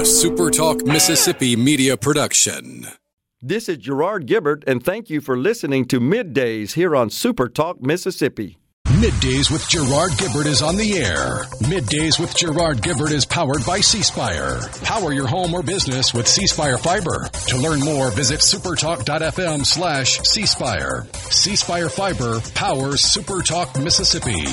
SuperTalk Mississippi media production. This is Gerard Gibbert, and thank you for listening to Middays here on SuperTalk Mississippi. Middays with Gerard Gibbert is on the air. Middays with Gerard Gibbert is powered by C Spire. Power your home or business with C Spire Fiber. To learn more, visit supertalk.fm/C Spire. C Spire Fiber powers SuperTalk Mississippi.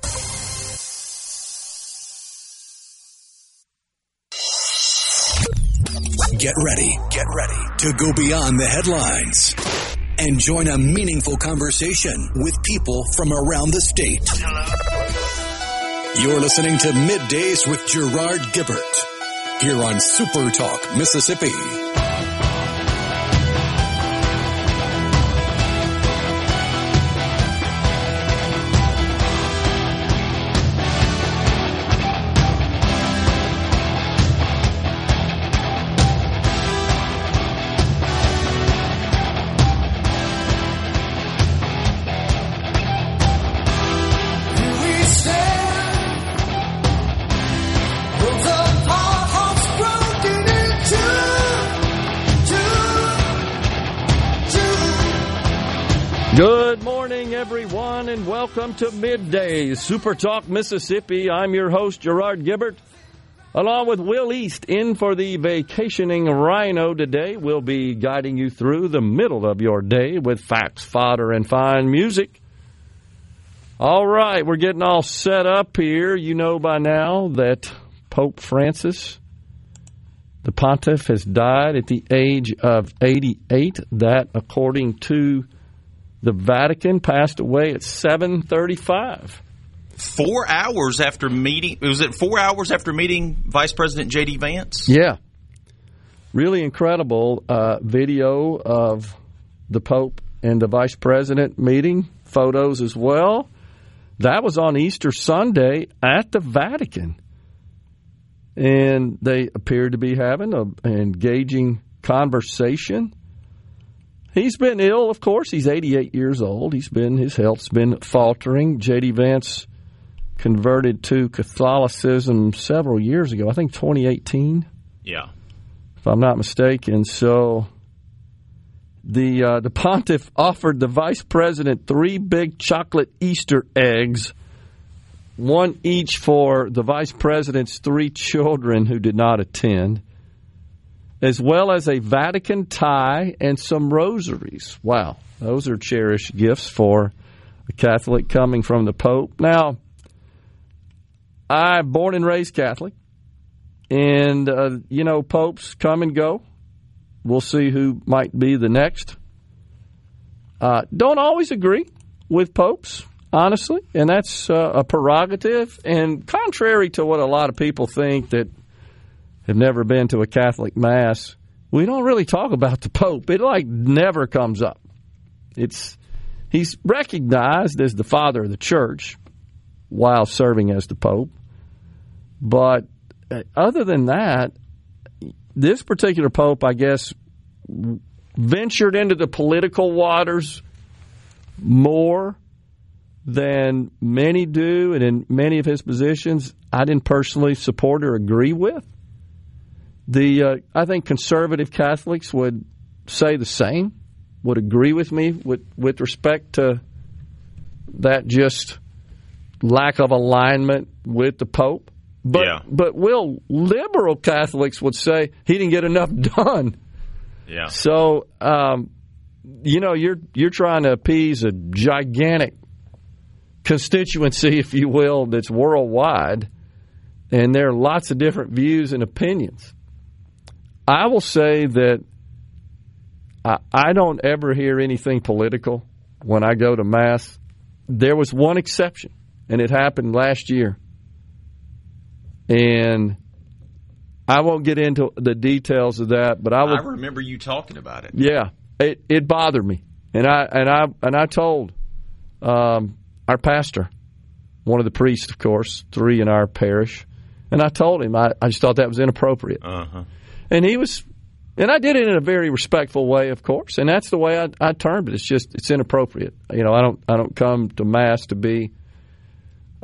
Get ready to go beyond the headlines and join a meaningful conversation with people from around the state. You're listening to Middays with Gerard Gibbert here on Super Talk Mississippi. Good morning, everyone, and welcome to Middays, Super Talk Mississippi. I'm your host, Gerard Gibbert, along with Will East, in for the vacationing rhino today. We'll be guiding you through the middle of your day with facts, fodder, and fine music. All right, we're getting all set up here. You know by now that Pope Francis, the pontiff, has died at the age of 88. That, according to the Vatican, passed away at 7:35. 4 hours after meeting. Was it 4 hours after meeting Vice President J.D. Vance? Yeah. Really incredible video of the Pope and the Vice President meeting. Photos as well. That was on Easter Sunday at the Vatican. And they appeared to be having an engaging conversation. He's been ill, of course. He's 88 years old. His health's been faltering. J.D. Vance converted to Catholicism several years ago. I think 2018. Yeah, if I'm not mistaken. So the pontiff offered the vice president 3 big chocolate Easter eggs, one each for the vice president's 3 children who did not attend, as well as a Vatican tie and some rosaries. Wow, those are cherished gifts for a Catholic coming from the Pope. Now, I'm born and raised Catholic, and, popes come and go. We'll see who might be the next. Don't always agree with popes, honestly, and that's a prerogative. And contrary to what a lot of people think that have never been to a Catholic Mass, we don't really talk about the Pope. It never comes up. He's recognized as the father of the church while serving as the Pope. But other than that, this particular Pope, I guess, ventured into the political waters more than many do, and in many of his positions I didn't personally support or agree with. I think conservative Catholics would say the same, would agree with me with respect to that just lack of alignment with the Pope. But liberal Catholics would say he didn't get enough done. Yeah. So you're trying to appease a gigantic constituency, if you will, that's worldwide, and there are lots of different views and opinions. I will say that I don't ever hear anything political when I go to Mass. There was one exception, and it happened last year. And I won't get into the details of that, but I remember you talking about it. Yeah, it bothered me, and I told our pastor, one of the priests, of course, 3 in our parish, and I told him I just thought that was inappropriate. And he was, and I did it in a very respectful way, of course, and that's the way I termed it. It's inappropriate. I don't come to Mass to be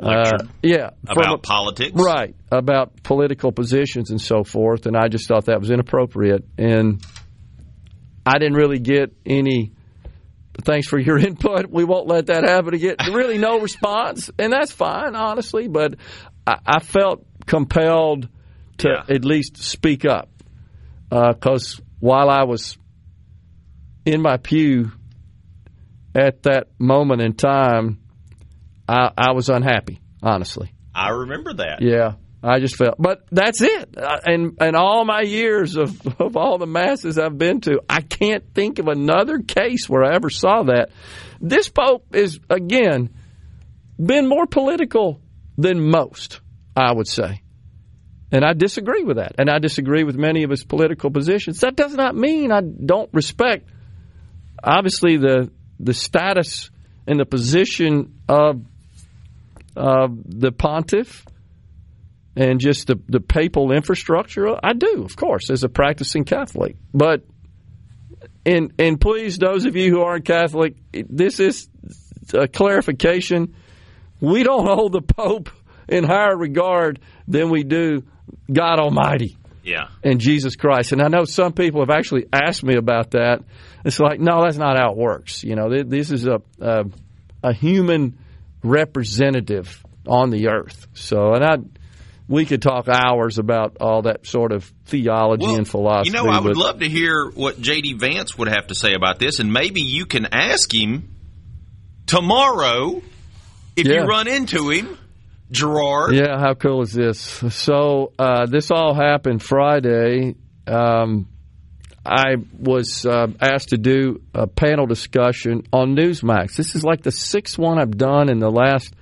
lectured. About politics. Right, about political positions and so forth, and I just thought that was inappropriate. And I didn't really get any, thanks for your input, we won't let that happen again. Really no response, and that's fine, honestly, but I felt compelled to at least speak up. Because while I was in my pew at that moment in time, I was unhappy, honestly. I remember that. Yeah, I just felt. But that's it. And all my years of all the masses I've been to, I can't think of another case where I ever saw that. This pope is, again, been more political than most, I would say. And I disagree with that. And I disagree with many of his political positions. That does not mean I don't respect, obviously, the status and the position of the pontiff and just the papal infrastructure. I do, of course, as a practicing Catholic. But, and please, those of you who aren't Catholic, this is a clarification. We don't hold the Pope in higher regard than we do God Almighty and Jesus Christ. And I know some people have actually asked me about that. It's like, no, that's not how it works. You know, this is a human representative on the earth. So, and we could talk hours about all that sort of theology and philosophy. You know, I would love to hear what J.D. Vance would have to say about this, and maybe you can ask him tomorrow if you run into him, Gerard. Yeah, how cool is this? So this all happened Friday. I was asked to do a panel discussion on Newsmax. This is like the sixth one I've done in the last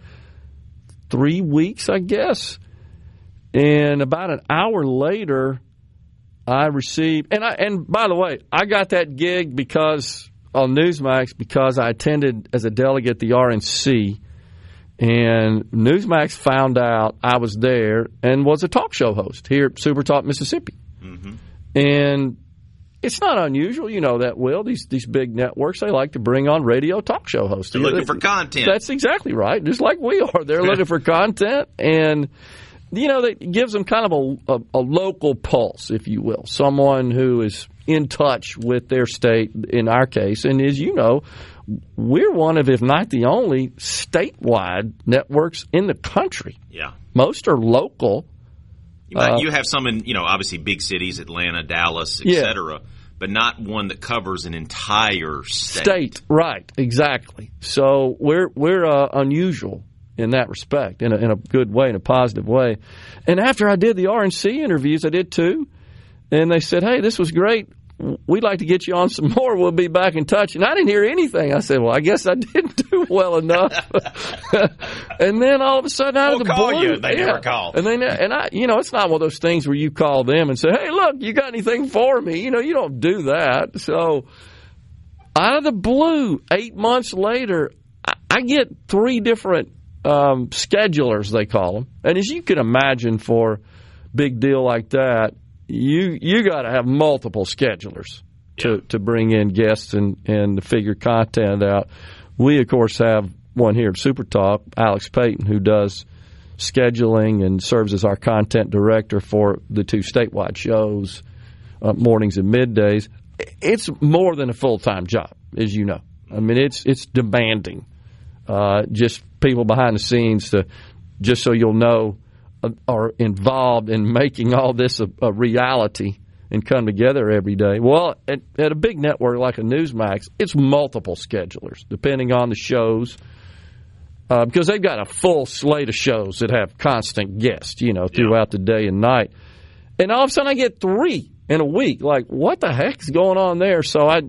3 weeks, I guess. And about an hour later, I received, and by the way, I got that gig because on Newsmax because I attended as a delegate at the RNC, and Newsmax found out I was there and was a talk show host here at Super Talk Mississippi. Mm-hmm. And it's not unusual, you know that, Will. These big networks, they like to bring on radio talk show hosts. They're looking for content. That's exactly right, just like we are. They're looking for content, and you know, that gives them kind of a local pulse, if you will, someone who is in touch with their state, in our case. And as you know, we're one of, if not the only, statewide networks in the country. Yeah. Most are local. You have some in, obviously big cities, Atlanta, Dallas, etc., but not one that covers an entire state. Right, exactly. So we're unusual in that respect, in a good way, in a positive way. And after I did the RNC interviews, I did too, and they said, hey, this was great. We'd like to get you on some more. We'll be back in touch. And I didn't hear anything. I said, well, I guess I didn't do well enough. And then all of a sudden, out of the blue, they never call. And it's not one of those things where you call them and say, hey, look, you got anything for me? You don't do that. So out of the blue, 8 months later, I get 3 different schedulers, they call them. And as you can imagine, for a big deal like that, you got to have multiple schedulers to bring in guests and to figure content out. We, of course, have one here at Super Talk, Alex Payton, who does scheduling and serves as our content director for the 2 statewide shows, mornings and middays. It's more than a full-time job, as you know. I mean, it's demanding. Just people behind the scenes just so you'll know, are involved in making all this a reality and come together every day. Well, at a big network like a Newsmax, it's multiple schedulers, depending on the shows, because they've got a full slate of shows that have constant guests, throughout the day and night. And all of a sudden I get 3 in a week. Like, what the heck is going on there? So I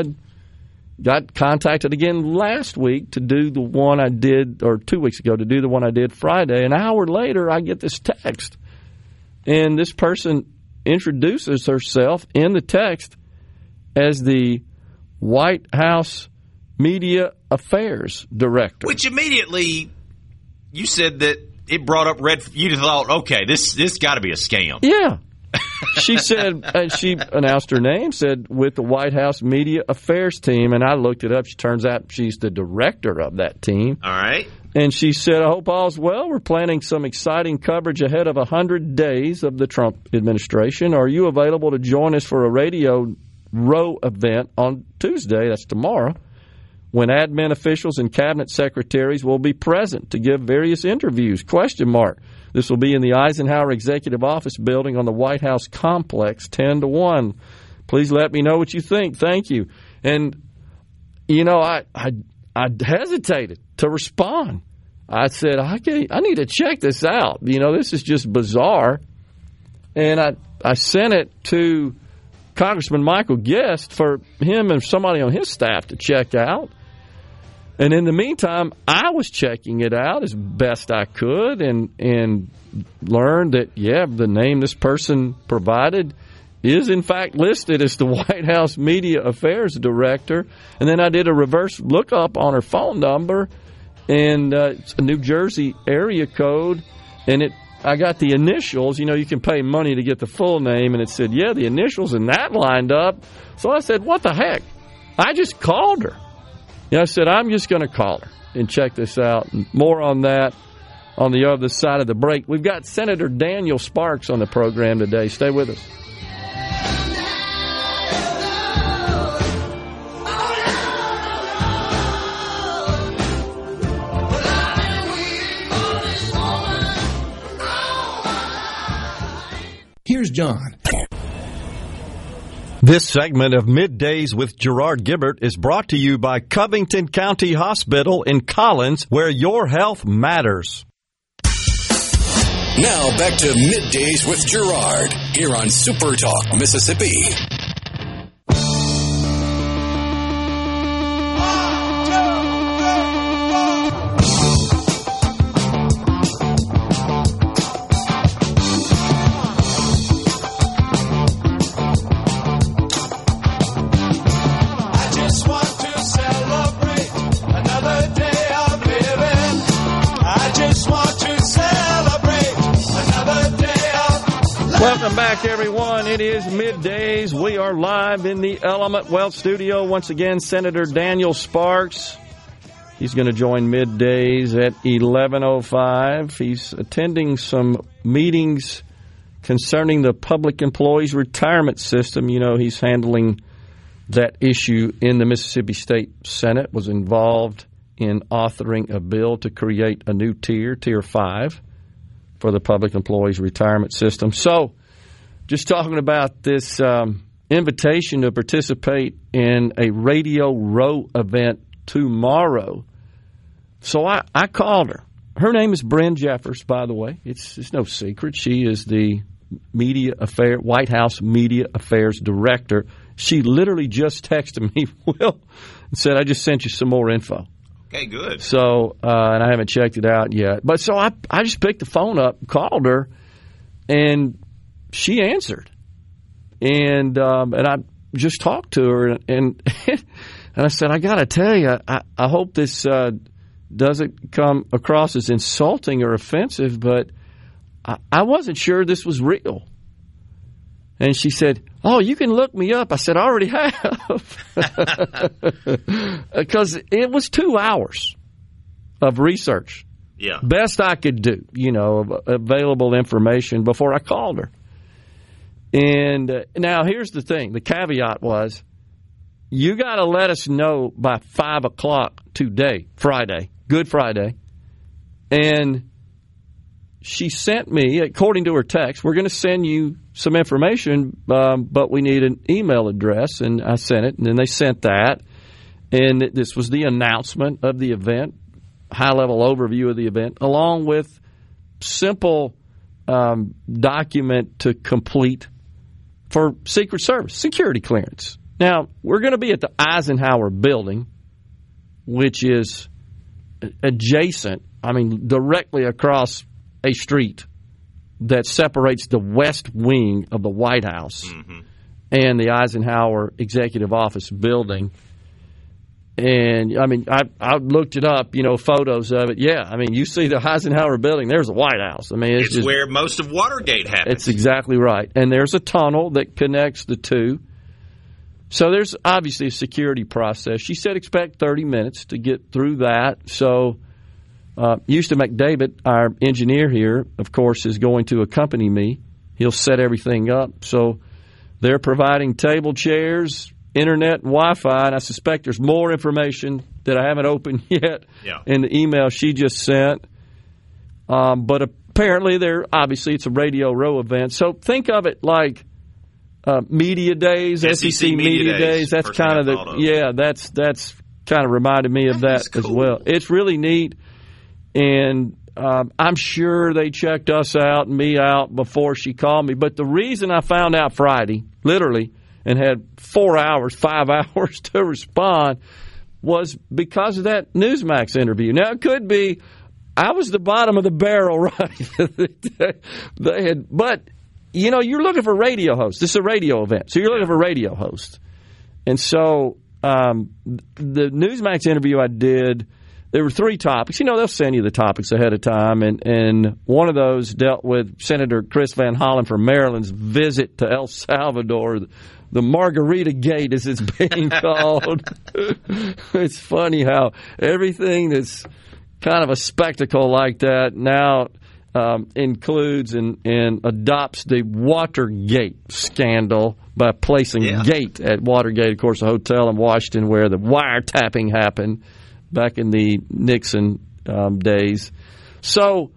got contacted again last week to do the one I did, or 2 weeks ago to do the one I did Friday. An hour later, I get this text. And this person introduces herself in the text as the White House Media Affairs Director. Which immediately, you said that it brought up you thought, okay, this got to be a scam. Yeah. she said, she announced her name, said, with the White House Media Affairs team, and I looked it up. She turns out she's the director of that team. All right. And she said, I hope all's well. We're planning some exciting coverage ahead of 100 days of the Trump administration. Are you available to join us for a Radio Row event on Tuesday, that's tomorrow, when admin officials and cabinet secretaries will be present to give various interviews? ? This will be in the Eisenhower Executive Office building on the White House complex, 10 to 1. Please let me know what you think. Thank you. And, I hesitated to respond. I said, I need to check this out. This is just bizarre. And I sent it to Congressman Michael Guest for him and somebody on his staff to check out. And in the meantime, I was checking it out as best I could and learned that, the name this person provided is in fact listed as the White House Media Affairs Director. And then I did a reverse lookup on her phone number, and it's a New Jersey area code, and I got the initials. You can pay money to get the full name, and it said, the initials, and that lined up. So I said, what the heck? I just called her. I said, I'm just going to call her and check this out. And more on that on the other side of the break. We've got Senator Daniel Sparks on the program today. Stay with us. Here's John. This segment of Middays with Gerard Gibert is brought to you by Covington County Hospital in Collins, where your health matters. Now back to Middays with Gerard here on Super Talk, Mississippi. Welcome back, everyone. It is Middays. We are live in the Element Wealth Studio. Once again, Senator Daniel Sparks. He's going to join Middays at 11:05. He's attending some meetings concerning the public employees retirement system. He's handling that issue in the Mississippi State Senate, was involved in authoring a bill to create a new tier 5, for the public employees retirement system. So, just talking about this invitation to participate in a Radio Row event tomorrow. So I called her. Her name is Bryn Jeffers, by the way. It's no secret. She is the White House Media Affairs Director. She literally just texted me, Will, and said, I just sent you some more info. Okay, good. So, and I haven't checked it out yet. But so I just picked the phone up, called her, and she answered. And I just talked to her, and I said, I got to tell you, I hope this doesn't come across as insulting or offensive, but I wasn't sure this was real. And she said, oh, you can look me up. I said, I already have. Because it was 2 hours of research. Yeah. Best I could do, of available information before I called her. And now here's the thing. The caveat was, you got to let us know by 5 o'clock today, Friday, Good Friday. And she sent me, according to her text, we're going to send you some information, but we need an email address. And I sent it, and then they sent that. And this was the announcement of the event, high-level overview of the event, along with simple document to complete for Secret Service, security clearance. Now, we're going to be at the Eisenhower building, which is adjacent, directly across a street that separates the west wing of the White House and the Eisenhower Executive Office building. And, I mean, I looked it up, photos of it. Yeah, I mean, you see the Eisenhower building, there's the White House. I mean, it's where most of Watergate happened. It's exactly right. And there's a tunnel that connects the two. So there's obviously a security process. She said expect 30 minutes to get through that. So Houston McDavid, our engineer here, of course, is going to accompany me. He'll set everything up. So they're providing table, chairs, internet, and Wi-Fi, and I suspect there's more information that I haven't opened yet in the email she just sent. But apparently, it's a Radio Row event. So think of it like Media Days, SEC Media Days. That's kind of that's kind of reminded me of that as well. It's really neat, and I'm sure they checked us out and me out before she called me. But the reason I found out Friday, literally, and had 5 hours to respond, was because of that Newsmax interview. Now, it could be I was the bottom of the barrel, right? But, you're looking for radio hosts. This is a radio event, so you're looking for radio hosts. And so the Newsmax interview I did, there were 3 topics. They'll send you the topics ahead of time, and one of those dealt with Senator Chris Van Hollen from Maryland's visit to El Salvador. The Margarita Gate, as it's being called. It's funny how everything that's kind of a spectacle like that now includes and adopts the Watergate scandal by placing gate at Watergate, of course, a hotel in Washington where the wiretapping happened back in the Nixon days. So,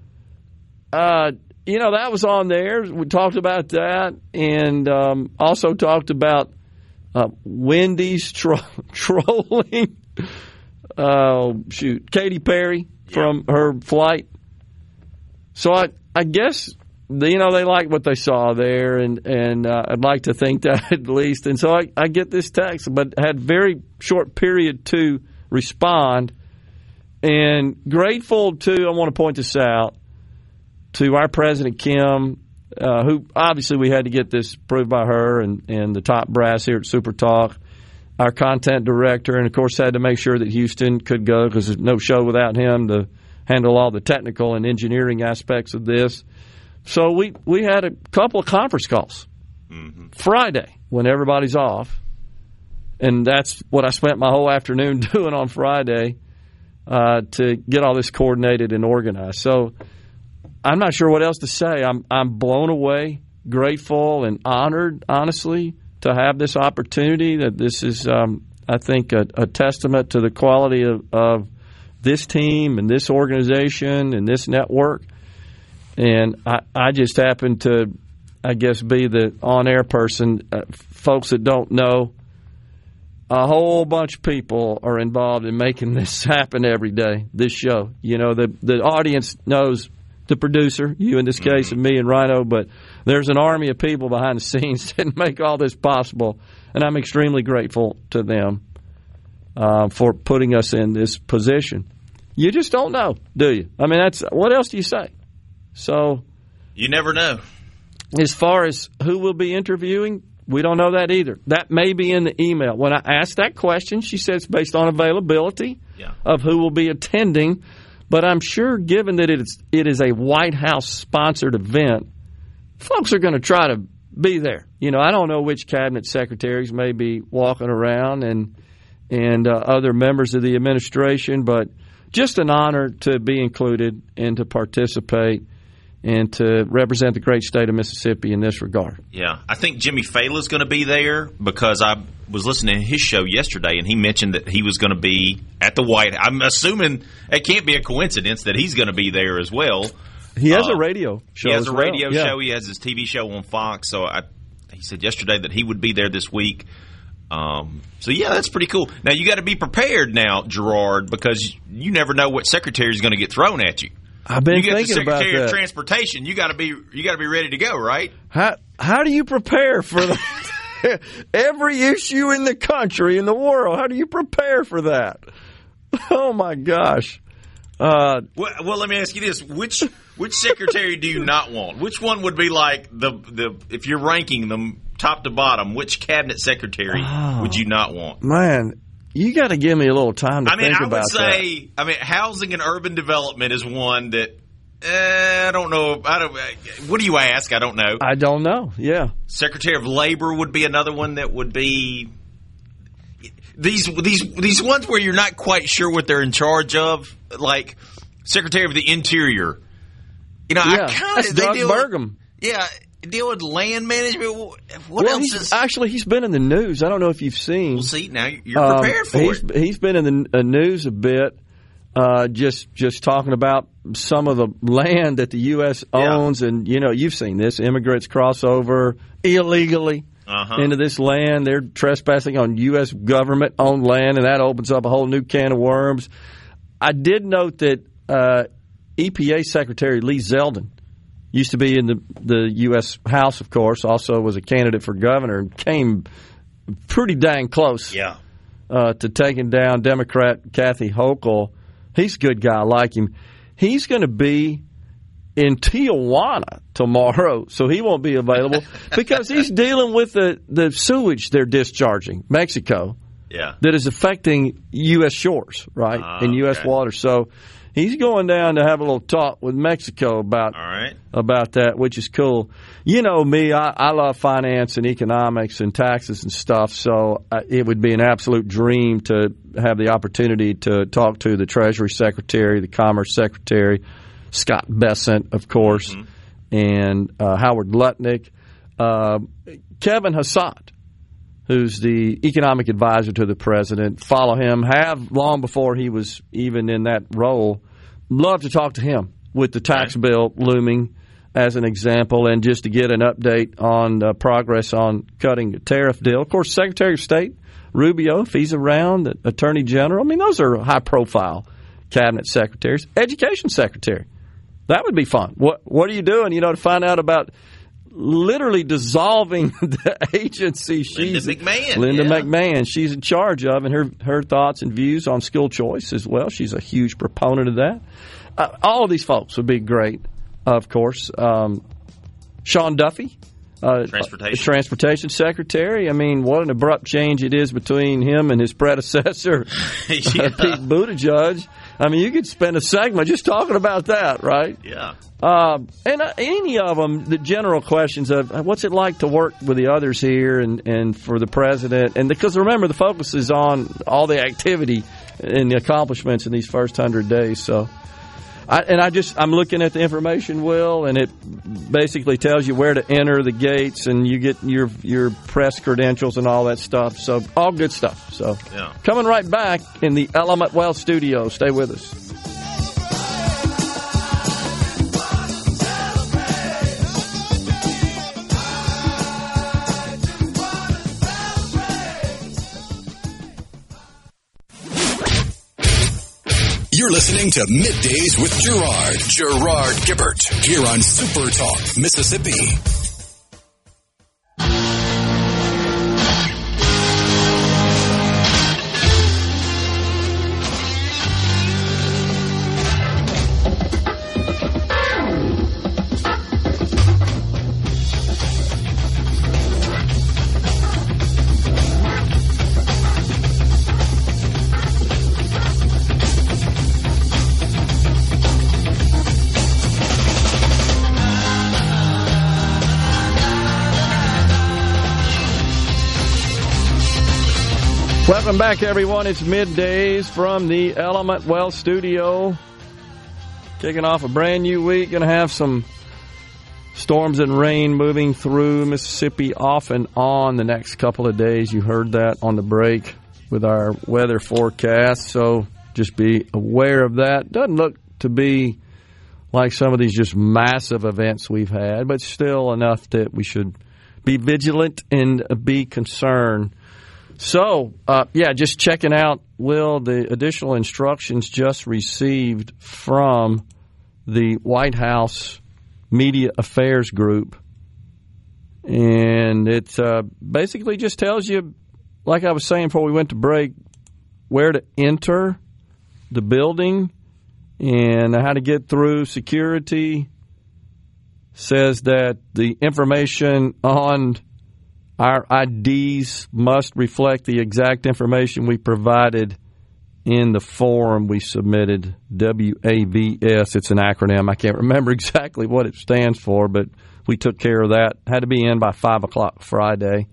that was on there. We talked about that, and also talked about Wendy's trolling. Katy Perry from her flight. So I guess they liked what they saw there, and I'd like to think that at least. And so I get this text, but had very short period to respond, and grateful to. I want to point this out. To our President Kim, who obviously we had to get this approved by her and the top brass here at Super Talk, our content director, and of course had to make sure that Houston could go because there's no show without him to handle all the technical and engineering aspects of this. So we had a couple of conference calls Friday when everybody's off, and that's what I spent my whole afternoon doing on Friday to get all this coordinated and organized. So I'm not sure what else to say. I'm blown away, grateful, and honored, honestly, to have this opportunity. That this is, I think, a testament to the quality of this team and this organization and this network. And I just happen to, I guess, be the on-air person. Folks that don't know, a whole bunch of people are involved in making this happen every day, this show. The audience knows the producer, you in this case, and me and Rhino, but there's an army of people behind the scenes that make all this possible, and I'm extremely grateful to them for putting us in this position. You just don't know, do you? I mean, what else do you say? So you never know. As far as who will be interviewing, we don't know that either. That may be in the email. When I asked that question, she said it's based on availability of who will be attending. But I'm sure, given that it is a White House-sponsored event, folks are going to try to be there. I don't know which cabinet secretaries may be walking around and other members of the administration, but just an honor to be included and to participate and to represent the great state of Mississippi in this regard. Yeah, I think Jimmy Fallon is going to be there because I was listening to his show yesterday, and he mentioned that he was going to be at the White House. I'm assuming it can't be a coincidence that he's going to be there as well. He has a radio show. He has a radio show. He has his TV show on Fox. So he said yesterday that he would be there this week. So, yeah, that's pretty cool. Now, you got to be prepared now, Gerard, because you never know what secretary is going to to get thrown at you. I've been thinking about that. You get the Secretary of Transportation, you got to be ready to go, right? How do you prepare for that? Every issue in the country, in the world, how do you prepare for that? Oh my gosh! Well, let me ask you this: which secretary do you not want? Which one would be like the if you're ranking them top to bottom? Which cabinet secretary would you not want? Man, You got to give me a little time to think about that. I would say, housing and urban development is one that I don't know. What do you ask? I don't know. I don't know. Yeah. Secretary of Labor would be another one that would be these ones where you're not quite sure what they're in charge of, like Secretary of the Interior. That's Doug Burgum. Deal with land management. What else is? Actually, he's been in the news. I don't know if you've seen. Well, see, now you're prepared for it. He's been in the news a bit, just talking about some of the land that the U.S. owns, and you've seen this. Immigrants cross over illegally into this land. They're trespassing on U.S. government-owned land, and that opens up a whole new can of worms. I did note that EPA Secretary Lee Zeldin used to be in the U.S. House, of course, also was a candidate for governor and came pretty dang close to taking down Democrat Kathy Hochul. He's a good guy. I like him. He's going to be in Tijuana tomorrow, so he won't be available because he's dealing with the sewage they're discharging, Mexico, that is affecting U.S. shores, right, and U.S. waters. So he's going down to have a little talk with Mexico about that, which is cool. You know me, I love finance and economics and taxes and stuff, so it would be an absolute dream to have the opportunity to talk to the Treasury Secretary, the Commerce Secretary, Scott Bessent, of course, and Howard Lutnick. Kevin Hassad, who's the economic advisor to the president, follow him, have long before he was even in that role. Love to talk to him with the tax bill looming as an example, and just to get an update on progress on cutting the tariff deal. Of course, Secretary of State Rubio, if he's around, the Attorney General. Those are high-profile cabinet secretaries. Education Secretary. That would be fun. What are you doing, to find out about literally dissolving the agency Linda McMahon. She's in charge of, and her thoughts and views on school choice as well. She's a huge proponent of that. All of these folks would be great, of course. Sean Duffy, Transportation Secretary. What an abrupt change it is between him and his predecessor, Pete Buttigieg. You could spend a segment just talking about that, right? Yeah. And any of them, the general questions of what's it like to work with the others here and for the president. And because remember, the focus is on all the activity and the accomplishments in these first 100 days. So, I'm looking at the information, Will, and it basically tells you where to enter the gates, and you get your press credentials and all that stuff. So all good stuff. So coming right back in the Element Wealth studio. Stay with us. You're listening to Middays with Gerard Gibbert, here on Super Talk, Mississippi. Welcome back, everyone. It's Middays from the Element Wealth studio. Kicking off a brand new week. Going to have some storms and rain moving through Mississippi off and on the next couple of days. You heard that on the break with our weather forecast, so just be aware of that. Doesn't look to be like some of these just massive events we've had, but still enough that we should be vigilant and be concerned. So, just checking out, Will, the additional instructions just received from the White House Media Affairs Group. And it basically just tells you, like I was saying before we went to break, where to enter the building and how to get through security. Says that the information on Our IDs must reflect the exact information we provided in the form we submitted, WAVS. It's an acronym. I can't remember exactly what it stands for, but we took care of that. Had to be in by 5 o'clock Friday.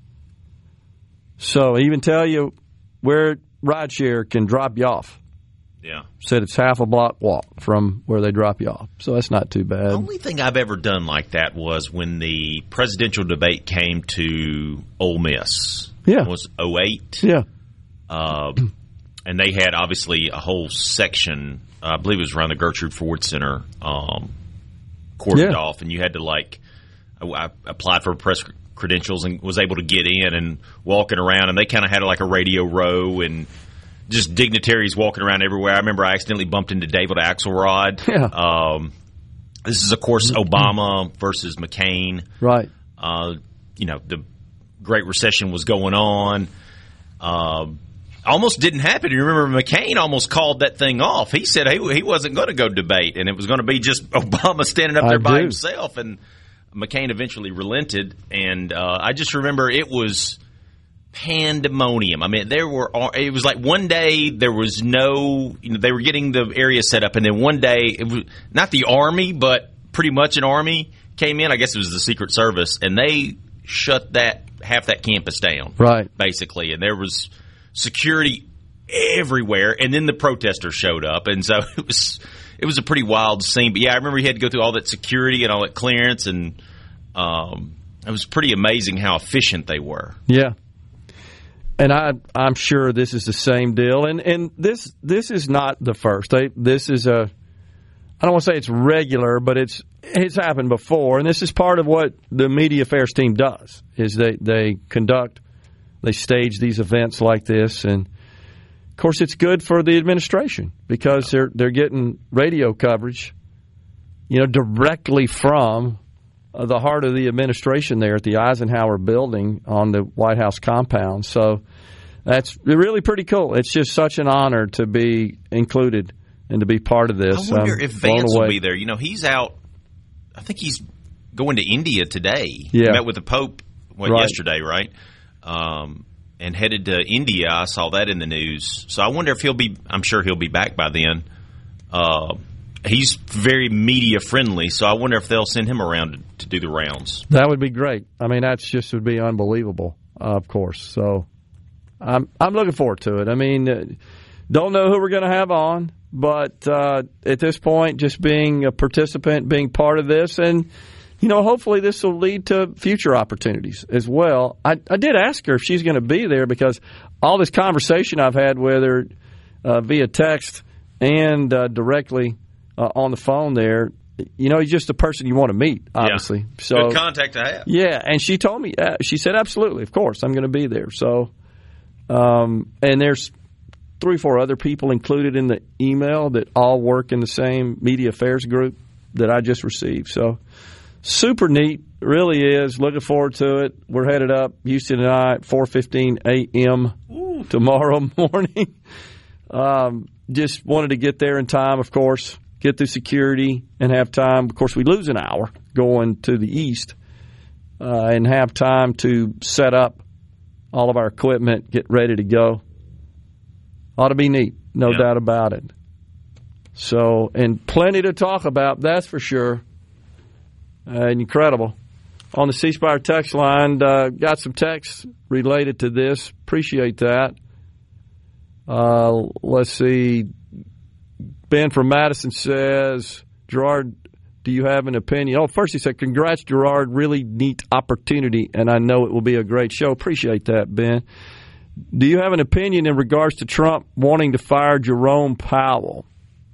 So even tell you where rideshare can drop you off. Yeah. Said it's half a block walk from where they drop you off. So that's not too bad. The only thing I've ever done like that was when the presidential debate came to Ole Miss. Yeah. It was 2008. Yeah. And they had, obviously, a whole section, I believe it was around the Gertrude Ford Center, cordoned off. And you had to, I applied for press credentials and was able to get in and walking around. And they kind of had, a radio row and just dignitaries walking around everywhere. I remember I accidentally bumped into David Axelrod. Yeah. This is, of course, Obama versus McCain. Right. The Great Recession was going on. Almost didn't happen. You remember McCain almost called that thing off. He said he wasn't going to go debate, and it was going to be just Obama standing up there by himself. And McCain eventually relented. And I just remember it was pandemonium. I mean, it was like one day there was no, they were getting the area set up, and then one day it was not the Army, but pretty much an Army came in. I guess it was the Secret Service, and they shut half that campus down. Right. Basically, and there was security everywhere, and then the protesters showed up, and so it was a pretty wild scene. But yeah, I remember he had to go through all that security and all that clearance, and it was pretty amazing how efficient they were. Yeah. And I'm sure this is the same deal. And this is not the first. This is I don't want to say it's regular, but it's happened before. And this is part of what the media affairs team does, is they stage these events like this. And, of course, it's good for the administration because they're getting radio coverage, directly from the heart of the administration there at the Eisenhower building on the White House compound. So that's really pretty cool. It's just such an honor to be included and to be part of this. I wonder if Vance will be there. He's out. I think he's going to India today. Yeah. He met with the Pope yesterday, right? And headed to India. I saw that in the news. So I wonder if I'm sure he'll be back by then. He's very media friendly, so I wonder if they'll send him around to do the rounds. That would be great. I mean, would be unbelievable, of course. So I'm looking forward to it. I mean, don't know who we're going to have on, but at this point, just being a participant, being part of this, and hopefully this will lead to future opportunities as well. I did ask her if she's going to be there because all this conversation I've had with her via text and directly on the phone there, he's just a person you want to meet, obviously. Yeah. So, good contact to have. Yeah, and she told me, she said, absolutely, of course, I'm going to be there. So, and there's 3 or 4 other people included in the email that all work in the same media affairs group that I just received. So, super neat, really is. Looking forward to it. We're headed up, Houston and I, at 4:15 a.m. tomorrow morning. Just wanted to get there in time, of course, get through security and have time. Of course, we lose an hour going to the east and have time to set up all of our equipment, get ready to go. Ought to be neat, no doubt about it. So, and plenty to talk about, that's for sure. Incredible. On the C Spire text line, got some texts related to this. Appreciate that. Let's see. Ben from Madison says, Gerard, do you have an opinion? Oh, first he said, congrats, Gerard. Really neat opportunity, and I know it will be a great show. Appreciate that, Ben. Do you have an opinion in regards to Trump wanting to fire Jerome Powell?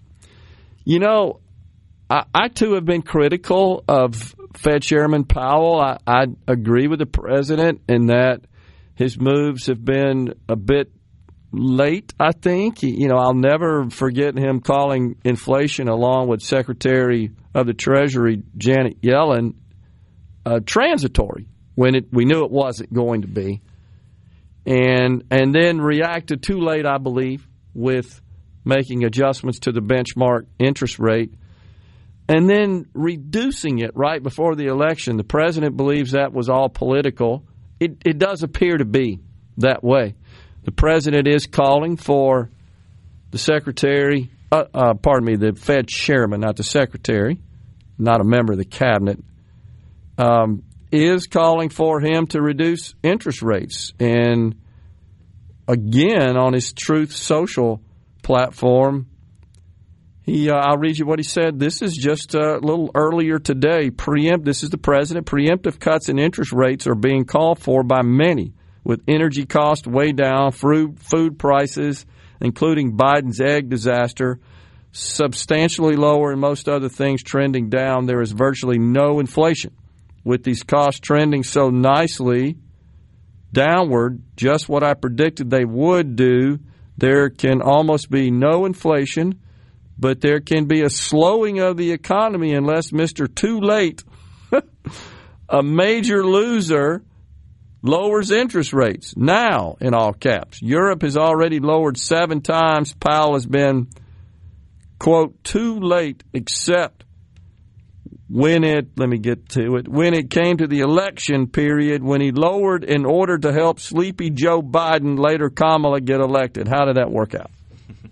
I too have been critical of Fed Chairman Powell. I agree with the president in that his moves have been a bit late, I think. I'll never forget him calling inflation, along with Secretary of the Treasury Janet Yellen, transitory when we knew it wasn't going to be. And then reacted too late, I believe, with making adjustments to the benchmark interest rate and then reducing it right before the election. The president believes that was all political, it does appear to be that way. The president is calling for the secretary, the Fed chairman, not the secretary, not a member of the cabinet, is calling for him to reduce interest rates. And again, on his Truth Social platform, I'll read you what he said. This is just a little earlier today. This is the president. Preemptive cuts in interest rates are being called for by many, with energy costs way down, food prices, including Biden's egg disaster, substantially lower, and most other things trending down. There is virtually no inflation. With these costs trending so nicely downward, just what I predicted they would do, there can almost be no inflation, but there can be a slowing of the economy unless Mr. Too Late, a major loser, lowers interest rates. Now, in all caps, Europe has already lowered 7 times. Powell has been, quote, too late, except when it came to the election period, when he lowered in order to help sleepy Joe Biden, later Kamala, get elected. How did that work out?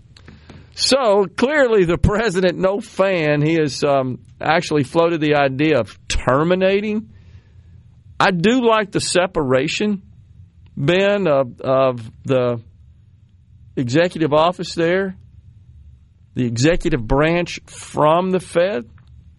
So, clearly, the president, no fan. He has actually floated the idea of terminating. I do like the separation, Ben, of the executive office there, the executive branch from the Fed.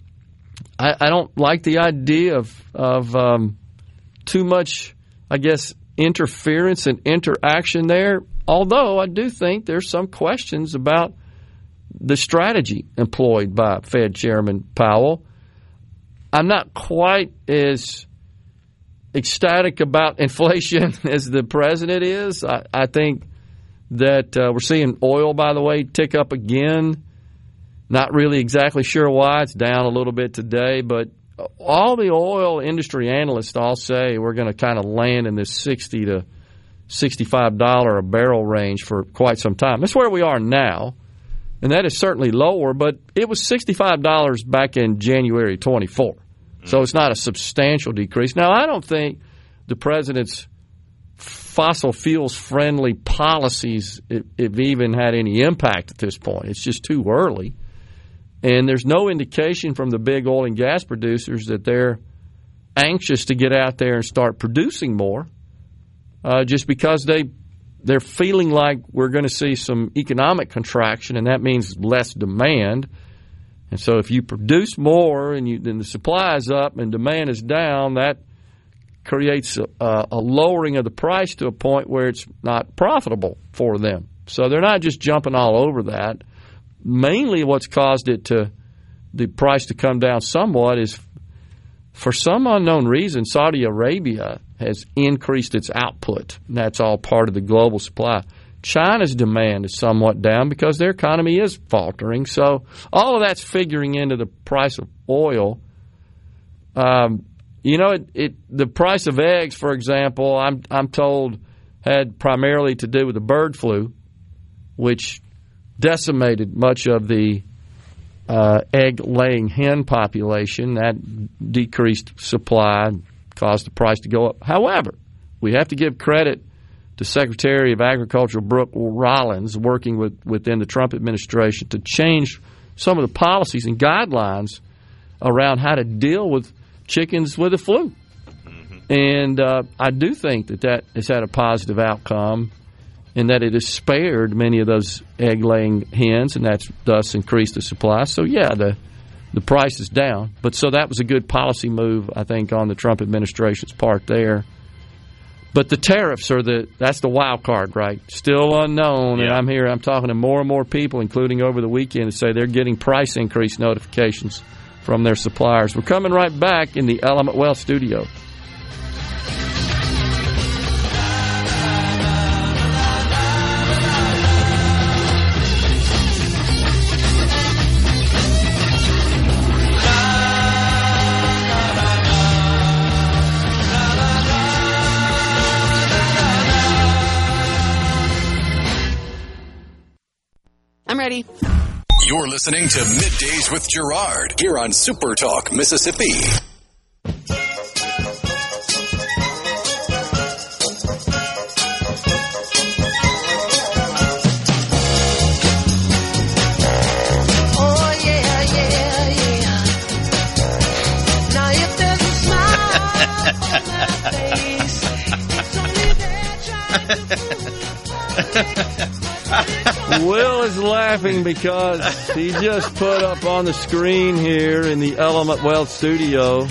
I don't like the idea of too much, I guess, interference and interaction there, although I do think there's some questions about the strategy employed by Fed Chairman Powell. I'm not quite as ecstatic about inflation as the president is. I think that we're seeing oil, by the way, tick up again. Not really exactly sure why. It's down a little bit today, but all the oil industry analysts all say we're going to kind of land in this $60 to $65 a barrel range for quite some time. That's where we are now, and that is certainly lower, but it was $65 back in January 24. So it's not a substantial decrease. Now, I don't think the president's fossil fuels-friendly policies have even had any impact at this point. It's just too early. And there's no indication from the big oil and gas producers that they're anxious to get out there and start producing more just because they're feeling like we're going to see some economic contraction, and that means less demand. And so if you produce more and then the supply is up and demand is down, that creates a lowering of the price to a point where it's not profitable for them. So they're not just jumping all over that. Mainly what's caused the price to come down somewhat is, for some unknown reason, Saudi Arabia has increased its output. And that's all part of the global supply. China's demand is somewhat down because their economy is faltering. So all of that's figuring into the price of oil. The price of eggs, for example, I'm told had primarily to do with the bird flu, which decimated much of the egg-laying hen population. That decreased supply, caused the price to go up. However, we have to give credit to Secretary of Agriculture Brooke Rollins working within the Trump administration to change some of the policies and guidelines around how to deal with chickens with the flu. And I do think that has had a positive outcome, and that it has spared many of those egg-laying hens, and that's thus increased the supply. So, yeah, the price is down. But so that was a good policy move, I think, on the Trump administration's part there. But the tariffs that's the wild card, right? Still unknown. Yeah. And I'm talking to more and more people, including over the weekend, to say they're getting price increase notifications from their suppliers. We're coming right back in the Element Wealth studio. I'm ready. You're listening to Middays with Gerard here on Super Talk, Mississippi. Will is laughing because he just put up on the screen here in the Element Wealth studio.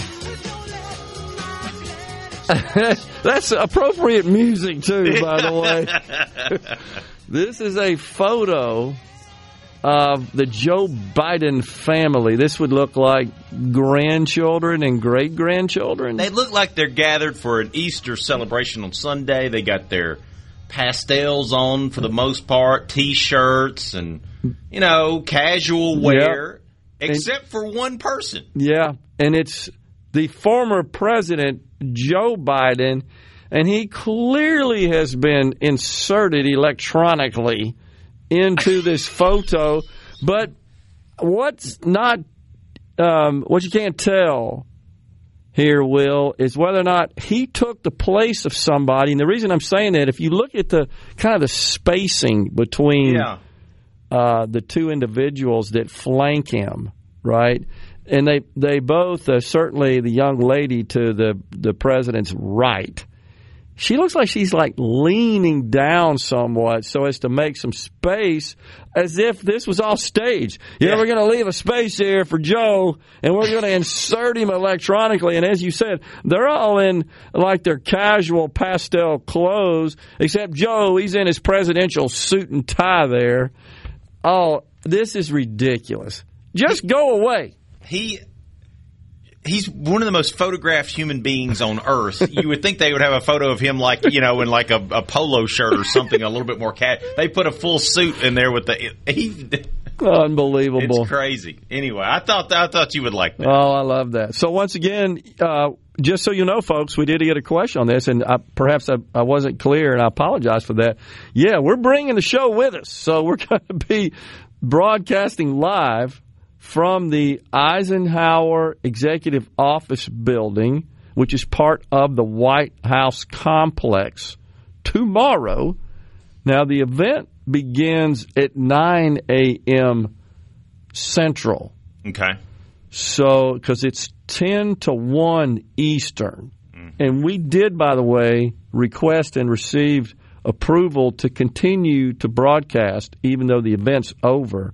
That's appropriate music, too, by the way. This is a photo of the Joe Biden family. This would look like grandchildren and great-grandchildren. They look like they're gathered for an Easter celebration on Sunday. They got their pastels on for the most part, T-shirts and, casual wear, except for one person. Yeah, and it's the former president, Joe Biden, and he clearly has been inserted electronically into this photo. But what's not, what you can't tell here, Will, is whether or not he took the place of somebody. And the reason I'm saying that, if you look at the kind of the spacing between the two individuals that flank him, right? And they both, certainly the young lady to the president's right, she looks like she's like leaning down somewhat so as to make some space, as if this was all staged. We're going to leave a space here for Joe, and we're going to insert him electronically. And as you said, they're all in like their casual pastel clothes, except Joe, he's in his presidential suit and tie there. Oh, this is ridiculous. Just go away. He's one of the most photographed human beings on earth. You would think they would have a photo of him like, in like a polo shirt or something, a little bit more They put a full suit in there with unbelievable. It's crazy. Anyway, I thought you would like that. Oh, I love that. So once again, just so you know, folks, we did get a question on this, and perhaps I wasn't clear, and I apologize for that. Yeah, we're bringing the show with us. So we're going to be broadcasting live from the Eisenhower Executive Office Building, which is part of the White House complex, tomorrow. Now, the event begins at 9 a.m. Central. Okay. So, because it's 10 to 1 Eastern. Mm-hmm. And we did, by the way, request and received approval to continue to broadcast, even though the event's over.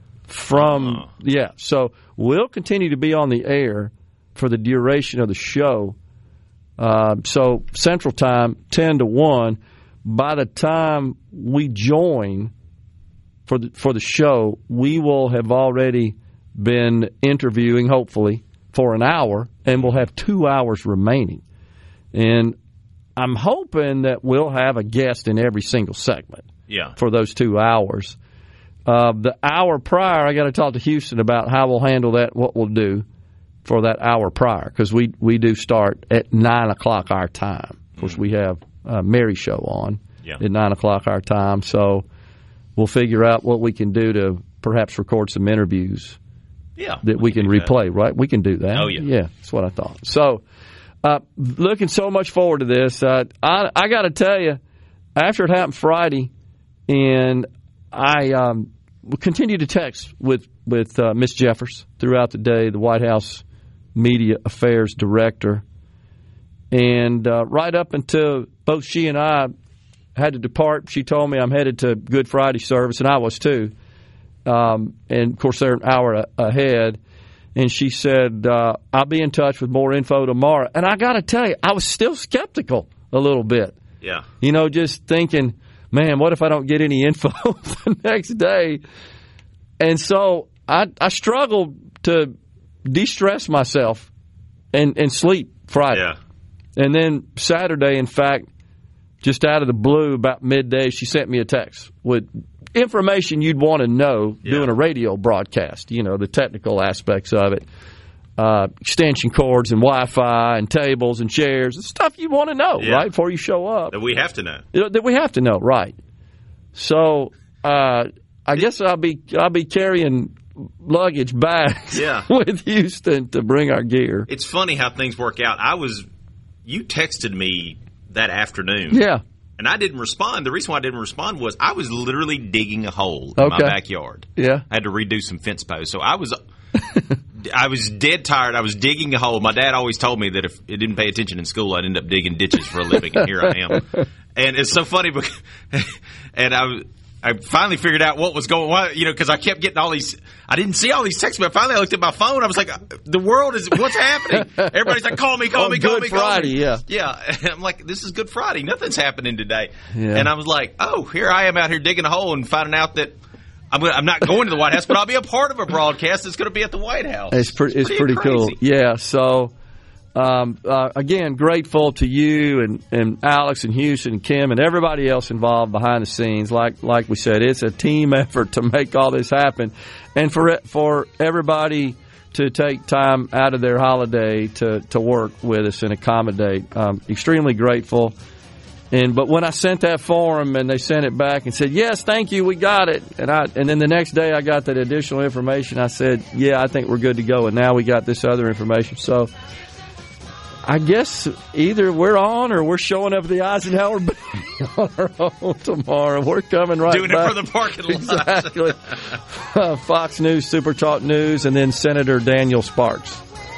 So we'll continue to be on the air for the duration of the show. So Central Time, 10 to 1. By the time we join for the show, we will have already been interviewing, hopefully, for an hour, and we'll have 2 hours remaining. And I'm hoping that we'll have a guest in every single segment for those 2 hours. The hour prior, I got to talk to Houston about how we'll handle that, what we'll do for that hour prior, because we do start at 9 o'clock our time. Of course, we have Mary's show on at 9 o'clock our time, so we'll figure out what we can do to perhaps record some interviews that we can replay, right? We can do that. Oh, yeah. Yeah, that's what I thought. So, looking so much forward to this. I got to tell you, after it happened Friday, and I continue to text with Miss Jeffers throughout the day, the White House Media Affairs Director. And right up until both she and I had to depart, she told me I'm headed to Good Friday service, and I was too. And, of course, they're an hour ahead. And she said, I'll be in touch with more info tomorrow. And I got to tell you, I was still skeptical a little bit. Yeah. Just thinking, man, what if I don't get any info the next day? And so I struggled to de-stress myself and sleep Friday. Yeah. And then Saturday, in fact, just out of the blue, about midday, she sent me a text with information you'd want to know doing a radio broadcast, the technical aspects of it. Extension cords and Wi-Fi and tables and chairs, stuff you want to know, right, before you show up. That we have to know. That we have to know, right. So I guess I'll be carrying luggage bags with Houston to bring our gear. It's funny how things work out. You texted me that afternoon. Yeah. And I didn't respond. The reason why I didn't respond was I was literally digging a hole in my backyard. Yeah. I had to redo some fence posts. So I was dead tired. I was digging a hole. My dad always told me that if it didn't pay attention in school, I'd end up digging ditches for a living, and here I am. And it's so funny because, and I finally figured out what was going on, because I kept getting all these. I didn't see all these texts, but finally I looked at my phone. I was like, the world is, what's happening? Everybody's like, call me. Good Friday, yeah. Yeah. And I'm like, this is Good Friday. Nothing's happening today. Yeah. And I was like, oh, here I am out here digging a hole and finding out that I'm not going to the White House, but I'll be a part of a broadcast that's going to be at the White House. It's pretty cool. Yeah. So, again, grateful to you and Alex and Houston and Kim and everybody else involved behind the scenes. Like we said, it's a team effort to make all this happen, and for everybody to take time out of their holiday to work with us and accommodate. Extremely grateful. But when I sent that form and they sent it back and said, yes, thank you, we got it. And then the next day I got that additional information. I said, yeah, I think we're good to go. And now we got this other information. So I guess either we're on or we're showing up at the Eisenhower on our own tomorrow. We're coming right doing back. It for the parking lot. Exactly. Fox News, Super Talk News, and then Senator Daniel Sparks.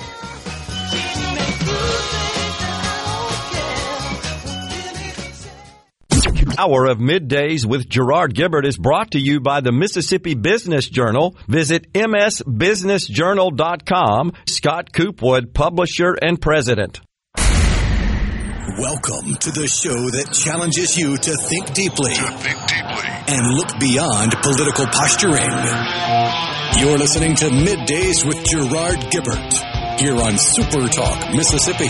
Hour of Middays with Gerard Gibbert is brought to you by the Mississippi Business Journal. Visit msbusinessjournal.com. Scott Coopwood, publisher and president. Welcome to the show that challenges you to think deeply and look beyond political posturing. You're listening to Middays with Gerard Gibbert here on Super Talk Mississippi.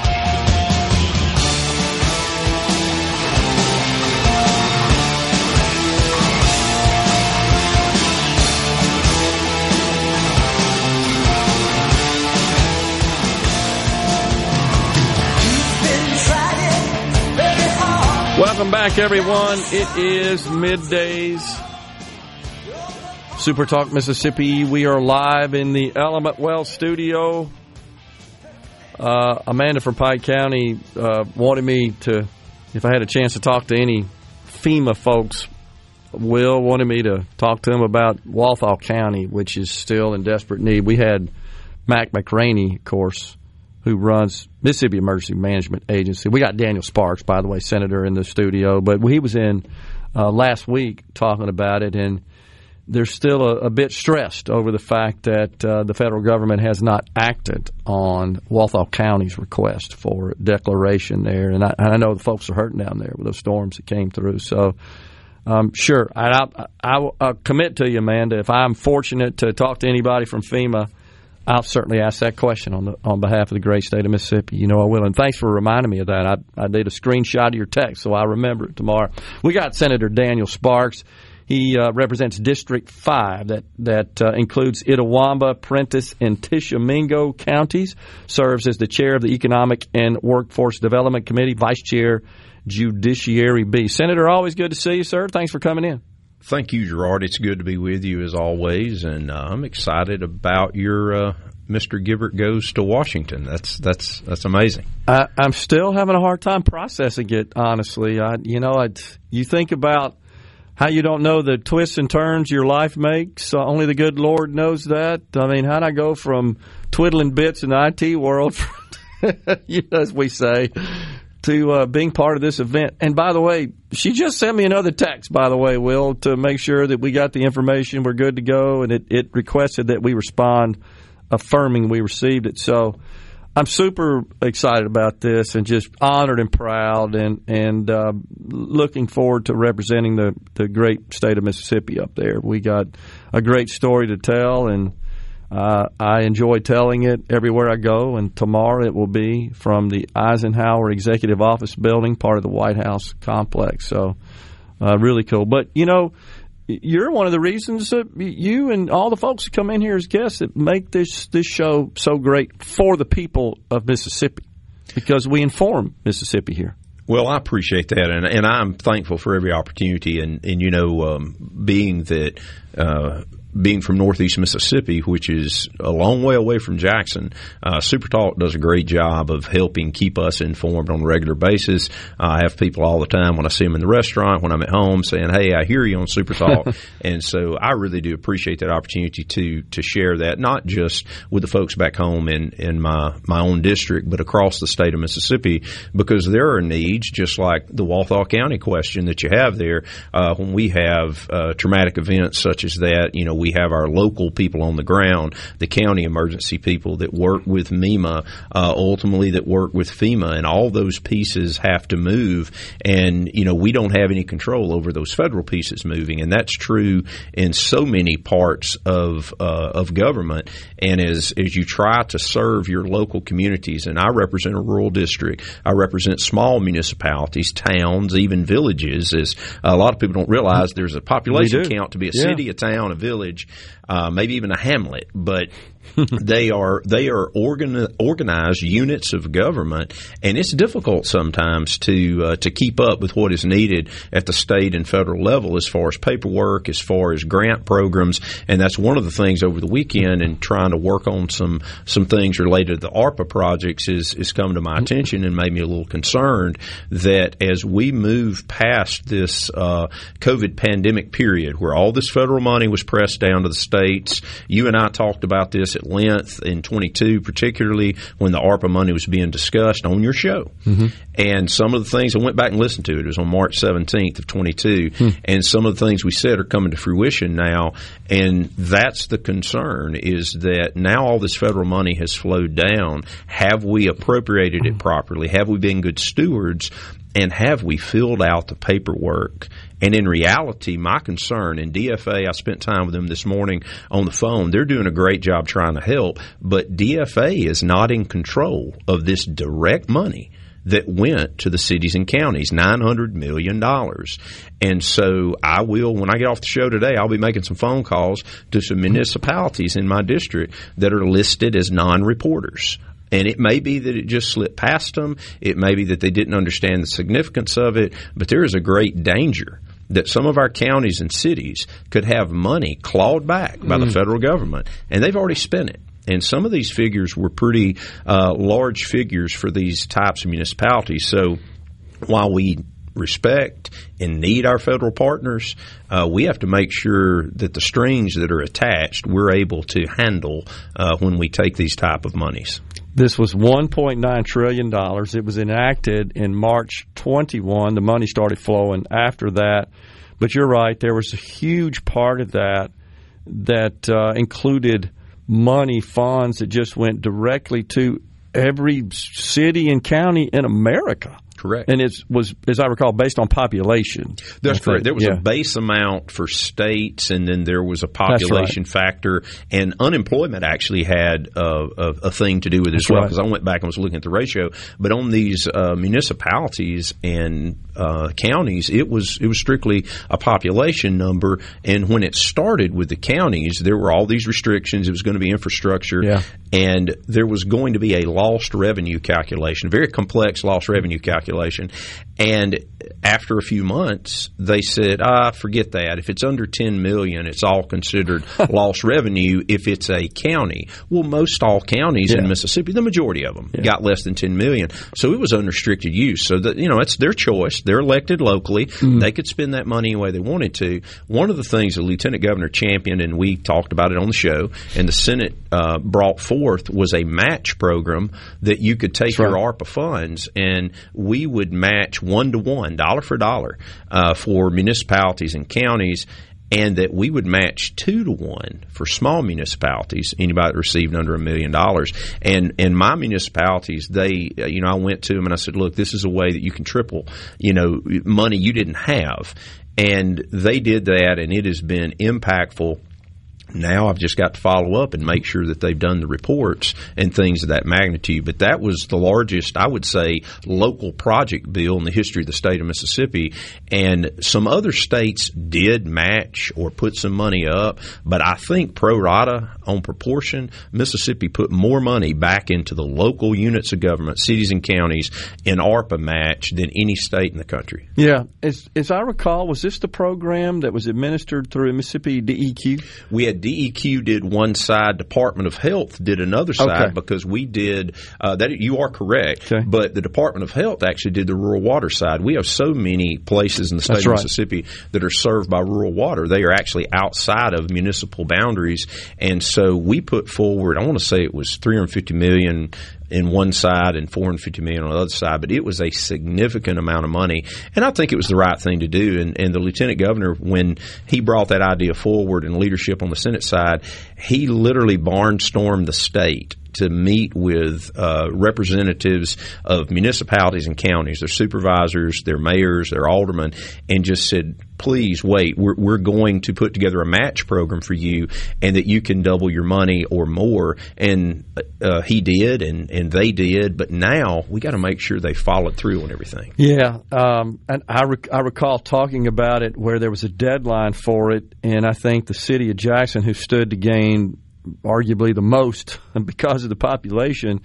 Welcome back, everyone. It is Middays, Super Talk Mississippi. We are live in the Element Wealth studio. Amanda from Pike County wanted me to, if I had a chance to talk to any FEMA folks, Will wanted me to talk to them about Walthall County, which is still in desperate need. We had Mac McRaney, of course, who runs Mississippi Emergency Management Agency. We got Daniel Sparks, by the way, Senator, in the studio, but he was in last week talking about it, and they're still a bit stressed over the fact that the federal government has not acted on Walthall County's request for declaration there, and I know the folks are hurting down there with those storms that came through. So, sure, I'll commit to you, Amanda, if I'm fortunate to talk to anybody from FEMA, I'll certainly ask that question on behalf of the great state of Mississippi. You know I will. And thanks for reminding me of that. I did a screenshot of your text, so I'll remember it tomorrow. We got Senator Daniel Sparks. He represents District 5 that includes Itawamba, Prentiss, and Tishomingo counties, serves as the chair of the Economic and Workforce Development Committee, vice chair, Judiciary B. Senator, always good to see you, sir. Thanks for coming in. Thank you, Gerard. It's good to be with you as always, and I'm excited about your Mr. Gibbert Goes to Washington. That's amazing. I'm still having a hard time processing it, honestly. You think about how you don't know the twists and turns your life makes. Only the good Lord knows that. I mean, how'd I go from twiddling bits in the IT world, as we say, to being part of this event. And by the way, she just sent me another text, by the way, Will, to make sure that we got the information, we're good to go, and it requested that we respond affirming we received it. So I'm super excited about this and just honored and proud and looking forward to representing the great state of Mississippi up there. We got a great story to tell, and I enjoy telling it everywhere I go, and tomorrow it will be from the Eisenhower Executive Office Building, part of the White House complex. So really cool. But, you're one of the reasons that you and all the folks that come in here as guests that make this show so great for the people of Mississippi, because we inform Mississippi here. Well, I appreciate that, and I'm thankful for every opportunity. And being that being from Northeast Mississippi, which is a long way away from Jackson, SuperTalk does a great job of helping keep us informed on a regular basis. I have people all the time when I see them in the restaurant, when I'm at home, saying, "Hey, I hear you on SuperTalk." And so I really do appreciate that opportunity to share that, not just with the folks back home in my own district, but across the state of Mississippi, because there are needs, just like the Walthall County question that you have there. When we have traumatic events such as that, we have our local people on the ground, the county emergency people that work with MEMA, ultimately that work with FEMA, and all those pieces have to move. And, we don't have any control over those federal pieces moving. And that's true in so many parts of government. And as you try to serve your local communities, and I represent a rural district, I represent small municipalities, towns, even villages, as a lot of people don't realize there's a population count to be a city, a town, a village, maybe even a hamlet, but they are organized units of government, and it's difficult sometimes to keep up with what is needed at the state and federal level as far as paperwork, as far as grant programs. And that's one of the things over the weekend, and trying to work on some things related to the ARPA projects is come to my attention and made me a little concerned that as we move past this COVID pandemic period where all this federal money was pressed down to the states, you and I talked about this at length in 22, particularly when the ARPA money was being discussed on your show. Mm-hmm. And some of the things, I went back and listened to it. It was on March 17th of 22. And some of the things we said are coming to fruition now. And that's the concern, is that now all this federal money has flowed down. Have we appropriated it properly? Have we been good stewards? And have we filled out the paperwork? And in reality, my concern, and DFA, I spent time with them this morning on the phone. They're doing a great job trying to help, but DFA is not in control of this direct money that went to the cities and counties, $900 million. And so I will, when I get off the show today, I'll be making some phone calls to some municipalities in my district that are listed as non-reporters. And it may be that it just slipped past them. It may be that they didn't understand the significance of it. But there is a great danger that some of our counties and cities could have money clawed back by the federal government, and they've already spent it. And some of these figures were pretty large figures for these types of municipalities. So while we respect and need our federal partners, we have to make sure that the strings that are attached we're able to handle when we take these type of monies. This was $1.9 trillion. It was enacted in March 21. The money started flowing after that. But you're right, there was a huge part of that included money, funds that just went directly to every city and county in America. Correct. And it was, as I recall, based on population. That's correct. There was a base amount for states, and then there was a population factor. And unemployment actually had a thing to do with it as well, because I went back and was looking at the ratio. But on these municipalities and counties, it was strictly a population number. And when it started with the counties, there were all these restrictions. It was going to be infrastructure. Yeah. And there was going to be a lost revenue calculation, a very complex lost revenue calculation. And after a few months, they said, forget that. If it's under $10 million, it's all considered lost revenue if it's a county. Well, most all counties in Mississippi, the majority of them, got less than $10 million. So it was unrestricted use. So that, it's their choice. They're elected locally. Mm-hmm. They could spend that money any way they wanted to. One of the things the Lieutenant Governor championed, and we talked about it on the show, and the Senate brought forth, was a match program that you could take your ARPA funds, and we would match 1-to-1, dollar for dollar, for municipalities and counties, and that we would match 2-to-1 for small municipalities, anybody that received under $1 million. And my municipalities, they, I went to them and I said, look, this is a way that you can triple, money you didn't have. And they did that, and it has been impactful. Now I've just got to follow up and make sure that they've done the reports and things of that magnitude. But that was the largest, I would say, local project bill in the history of the state of Mississippi. And some other states did match or put some money up. But I think pro rata on proportion, Mississippi put more money back into the local units of government, cities and counties, in ARPA match than any state in the country. Yeah. As I recall, was this the program that was administered through Mississippi DEQ? We had DEQ did one side, Department of Health did another side, because we did that. You are correct, but the Department of Health actually did the rural water side. We have so many places in the state of Mississippi that are served by rural water. They are actually outside of municipal boundaries, and so we put forward, I want to say it was $350 million in one side and $450 million on the other side, but it was a significant amount of money, and I think it was the right thing to do. And the lieutenant governor, when he brought that idea forward and leadership on the Senate side, he literally barnstormed the state to meet with representatives of municipalities and counties, their supervisors, their mayors, their aldermen, and just said, please wait, we're going to put together a match program for you and that you can double your money or more. And he did, and they did, but now we got to make sure they followed through on everything. Yeah, and I recall talking about it where there was a deadline for it, and I think the city of Jackson, who stood to gain arguably the most because of the population,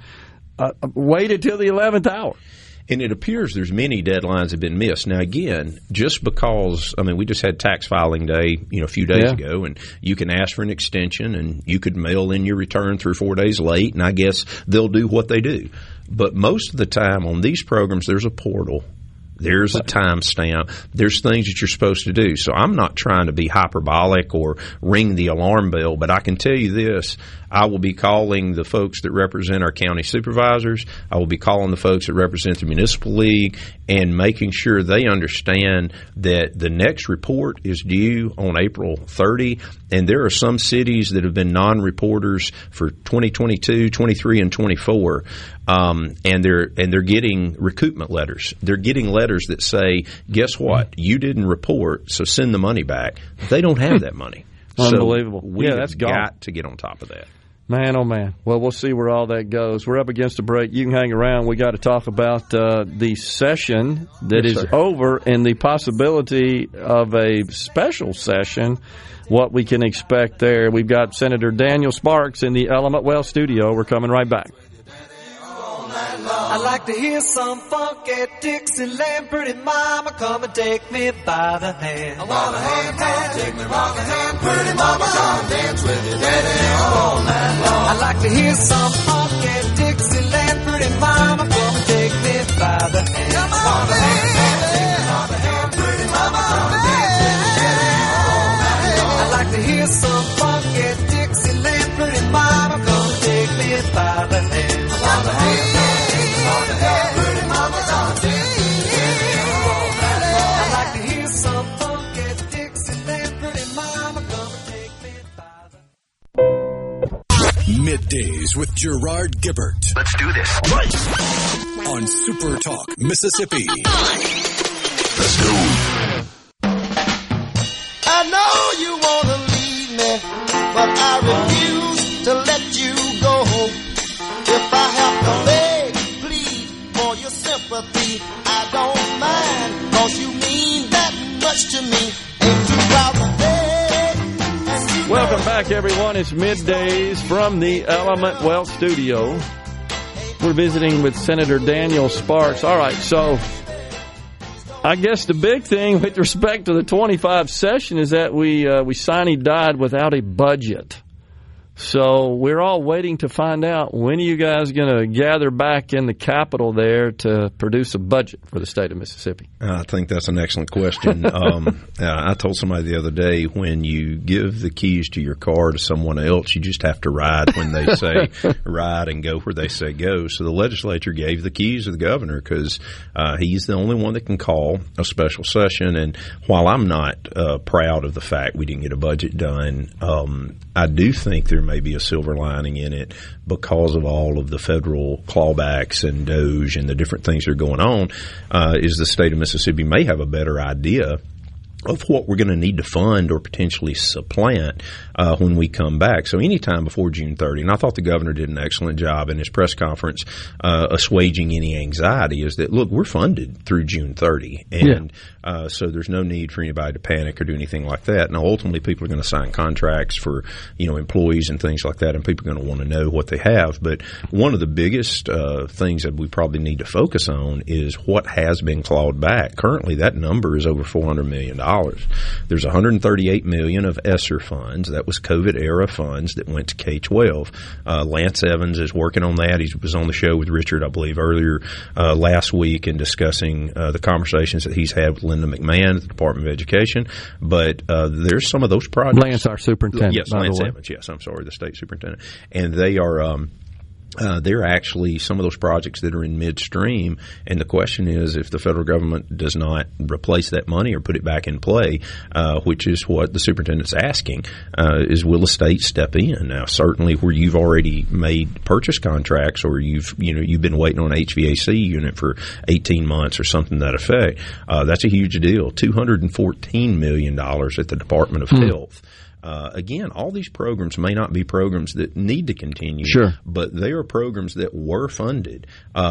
waited till the 11th hour. And it appears there's many deadlines have been missed. Now, again, just because, I mean, we just had tax filing day, a few days ago, and you can ask for an extension, and you could mail in your return 3 or 4 days late, and I guess they'll do what they do. But most of the time on these programs, there's a portal. There's a timestamp. There's things that you're supposed to do. So I'm not trying to be hyperbolic or ring the alarm bell, but I can tell you this. I will be calling the folks that represent our county supervisors. I will be calling the folks that represent the municipal league and making sure they understand that the next report is due on April 30. And there are some cities that have been non-reporters for 2022, 23, and 24. And they're getting recoupment letters. They're getting letters that say, guess what? You didn't report, so send the money back. They don't have that money. Unbelievable. So that's got to get on top of that. Man, oh, man. Well, we'll see where all that goes. We're up against a break. You can hang around. We got to talk about the session that is over and the possibility of a special session, what we can expect there. We've got Senator Daniel Sparks in the Element Well studio. We're coming right back. I like to hear some funky Dixieland. Pretty mama, come and take me by the hand. I want a hand, take me by the hand. Pretty mama, come and dance with your daddy all night long. I like to hear some funky Dixieland. Pretty mama, come and take me by the hand. Come on, baby, take me by the hand. Pretty mama, come and dance with your daddy all night long. I like to hear some funky Dixieland. Pretty mama, come and take me by the hand. I want a hand. Middays with Gerard Gibbert. Let's do this. On Super Talk, Mississippi. Let's go. I know you want to leave me, but I refuse to let you go. If I have to beg, plead for your sympathy, I don't mind, 'cause you mean that much to me. Ain't too proud to beg. Welcome back, everyone. It's Middays from the Element Well studio. We're visiting with Senator Daniel Sparks. All right, so I guess the big thing with respect to the 25 session is that we sine-died without a budget. So we're all waiting to find out, when are you guys going to gather back in the Capitol there to produce a budget for the state of Mississippi? I think that's an excellent question. I told somebody the other day, when you give the keys to your car to someone else, you just have to ride when they say ride and go where they say go. So the legislature gave the keys to the governor because he's the only one that can call a special session. And while I'm not proud of the fact we didn't get a budget done, I do think there may be a silver lining in it because of all of the federal clawbacks and DOGE and the different things that are going on, is the state of Mississippi may have a better idea of what we're going to need to fund or potentially supplant when we come back. So anytime before June 30, and I thought the governor did an excellent job in his press conference assuaging any anxiety, is that, look, we're funded through June 30. And so there's no need for anybody to panic or do anything like that. Now, ultimately, people are going to sign contracts for, employees and things like that, and people are going to want to know what they have. But one of the biggest things that we probably need to focus on is what has been clawed back. Currently, that number is over $400 million. There's $138 million of ESSER funds. That was COVID-era funds that went to K-12. Lance Evans is working on that. He was on the show with Richard, I believe, earlier last week and discussing the conversations that he's had with Linda McMahon at the Department of Education. But there's some of those projects. Lance, our superintendent. Yes, Lance Evans. Yes, I'm sorry, the state superintendent. And they are they're actually some of those projects that are in midstream, and the question is if the federal government does not replace that money or put it back in play, which is what the superintendent's asking, is will the state step in? Now, certainly where you've already made purchase contracts or you've been waiting on an HVAC unit for 18 months or something to that effect, that's a huge deal. $214 million at the Department of Health. Again, all these programs may not be programs that need to continue, but they are programs that were funded.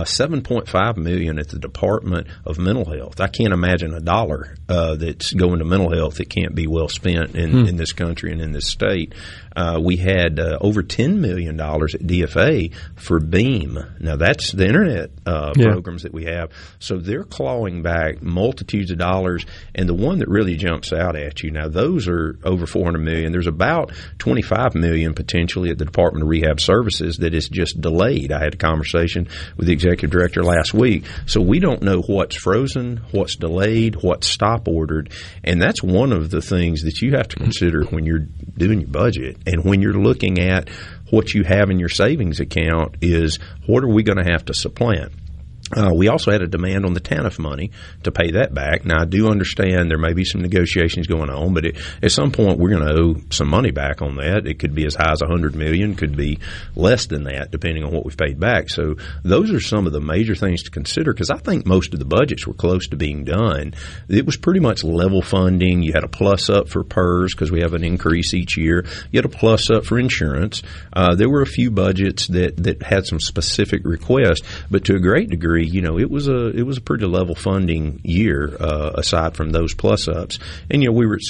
$7.5 million at the Department of Mental Health. I can't imagine a dollar that's going to mental health that can't be well spent in this country and in this state. We had over $10 million at DFA for Beam. Now, that's the internet programs that we have. So they're clawing back multitudes of dollars. And the one that really jumps out at you, now those are over $400 million. There's about $25 million potentially at the Department of Rehab Services that is just delayed. I had a conversation with the executive director last week. So we don't know what's frozen, what's delayed, what's stop ordered. And that's one of the things that you have to consider when you're doing your budget. And when you're looking at what you have in your savings account is what are we going to have to supplant? We also had a demand on the TANF money to pay that back. Now, I do understand there may be some negotiations going on, but at some point we're going to owe some money back on that. It could be as high as $100 million, could be less than that, depending on what we've paid back. So those are some of the major things to consider because I think most of the budgets were close to being done. It was pretty much level funding. You had a plus up for PERS because we have an increase each year. You had a plus up for insurance. There were a few budgets that had some specific requests, but to a great degree, it was a pretty level funding year aside from those plus ups. And we were at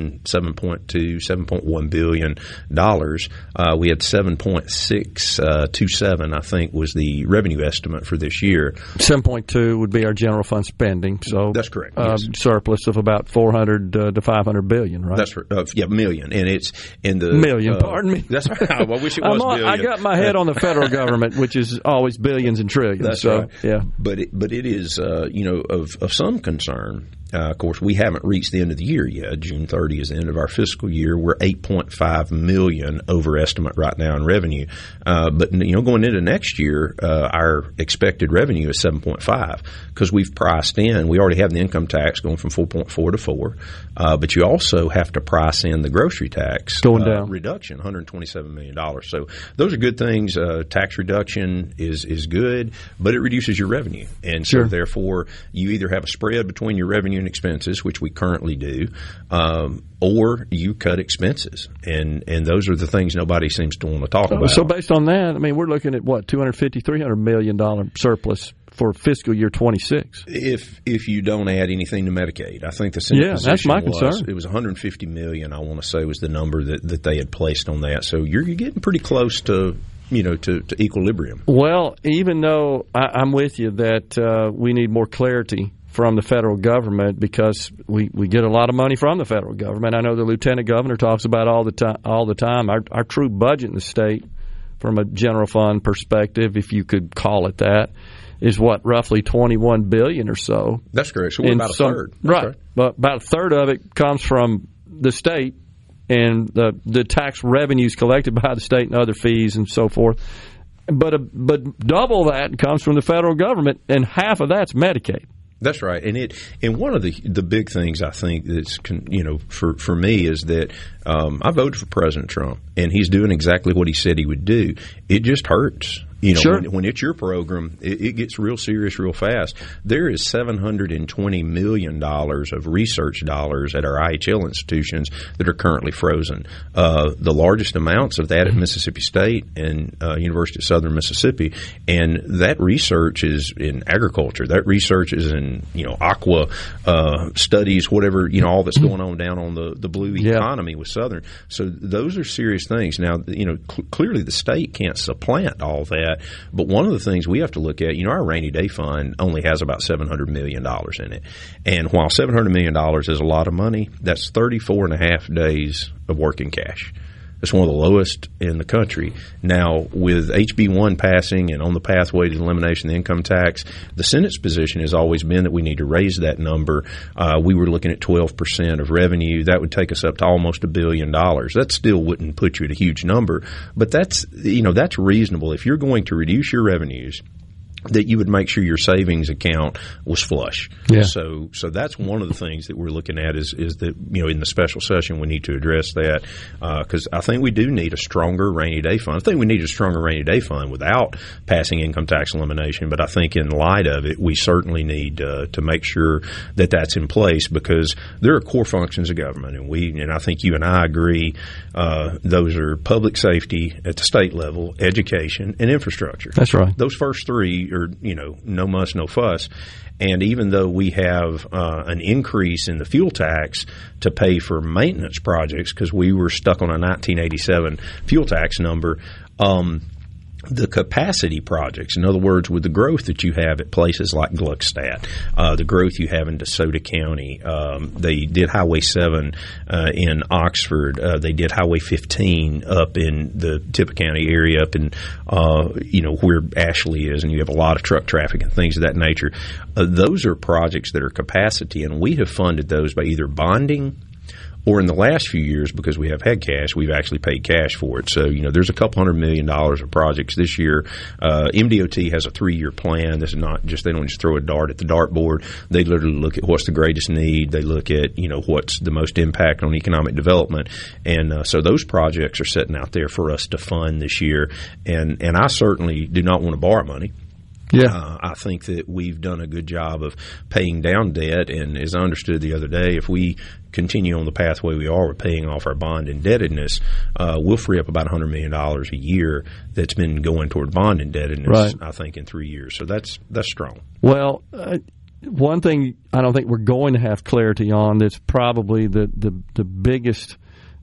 $7.1 billion. We had 7.627, I think, was the revenue estimate for this year. 7.2 would be our general fund spending. So that's correct. Yes. Surplus of about 400 to 500 billion, right? That's right. Million, and it's in the million. Pardon me. That's right. I wish it was billion. I got my head on the federal government, which is always billions and trillions. That's right. Yeah. But it is of some concern. Of course, we haven't reached the end of the year yet. June 30 is the end of our fiscal year. We're $8.5 million over estimate right now in revenue. But going into next year, our expected revenue is 7.5 because we've priced in. We already have the income tax going from 4.4 to 4, but you also have to price in the grocery tax going down reduction, $127 million. So those are good things. Tax reduction is good, but it reduces your revenue, and so therefore you either have a spread between your revenue and expenses, which we currently do, or you cut expenses, and those are the things nobody seems to want to talk about. So based on that, we're looking at what, $250, $300 million surplus for fiscal year 26. If you don't add anything to Medicaid, I think the Senate position that's my concern. It was $150 million. I want to say was the number that they had placed on that. So you're getting pretty close to equilibrium. Well, even though I'm with you that we need more clarity from the federal government because we get a lot of money from the federal government. I know the lieutenant governor talks about all the time. Our true budget in the state from a general fund perspective, if you could call it that, is roughly $21 billion or so. That's correct. So we're about a third. Right. Okay. But about a third of it comes from the state and the tax revenues collected by the state and other fees and so forth. But double that comes from the federal government, and half of that's Medicaid. That's right, and one of the big things I think that's for me is that I voted for President Trump, and he's doing exactly what he said he would do. It just hurts. When it's your program, it gets real serious real fast. There is $720 million of research dollars at our IHL institutions that are currently frozen. The largest amounts of that at Mississippi State and University of Southern Mississippi. And that research is in agriculture. That research is in, aqua studies, whatever, all that's going on down on the blue economy with Southern. So those are serious things. Now, clearly the state can't supplant all that. that. But one of the things we have to look at, our rainy day fund only has about $700 million in it. And while $700 million is a lot of money, that's 34 and a half days of working cash. It's one of the lowest in the country. Now, with HB1 passing and on the pathway to elimination of the income tax, the Senate's position has always been that we need to raise that number. We were looking at 12% of revenue. That would take us up to almost $1 billion. That still wouldn't put you at a huge number, but that's reasonable. If you're going to reduce your revenues, that you would make sure your savings account was flush. Yeah. So that's one of the things that we're looking at is that, in the special session we need to address that because I think we do need a stronger rainy day fund. I think we need a stronger rainy day fund without passing income tax elimination, but I think in light of it, we certainly need to make sure that that's in place because there are core functions of government, and I think you and I agree those are public safety at the state level, education, and infrastructure. That's right. Those first three are, no muss, no fuss. And even though we have an increase in the fuel tax to pay for maintenance projects because we were stuck on a 1987 fuel tax number, the capacity projects, in other words, with the growth that you have at places like Gluckstadt, the growth you have in DeSoto County, they did Highway 7 in Oxford, they did Highway 15 up in the Tippecanoe area, up in where Ashley is, and you have a lot of truck traffic and things of that nature. Those are projects that are capacity, and we have funded those by either bonding or in the last few years, because we have had cash, we've actually paid cash for it. So, there's a couple $100 million of projects this year. MDOT has a 3-year plan. This is not just, they don't just throw a dart at the dartboard. They literally look at what's the greatest need. They look at, what's the most impact on economic development. And so those projects are sitting out there for us to fund this year. And I certainly do not want to borrow money. Yeah. I think that we've done a good job of paying down debt, and as I understood the other day, if we continue on the pathway we are with paying off our bond indebtedness, we'll free up about $100 million a year that's been going toward bond indebtedness, right. I think, in 3 years. So that's strong. Well, one thing I don't think we're going to have clarity on that's probably the biggest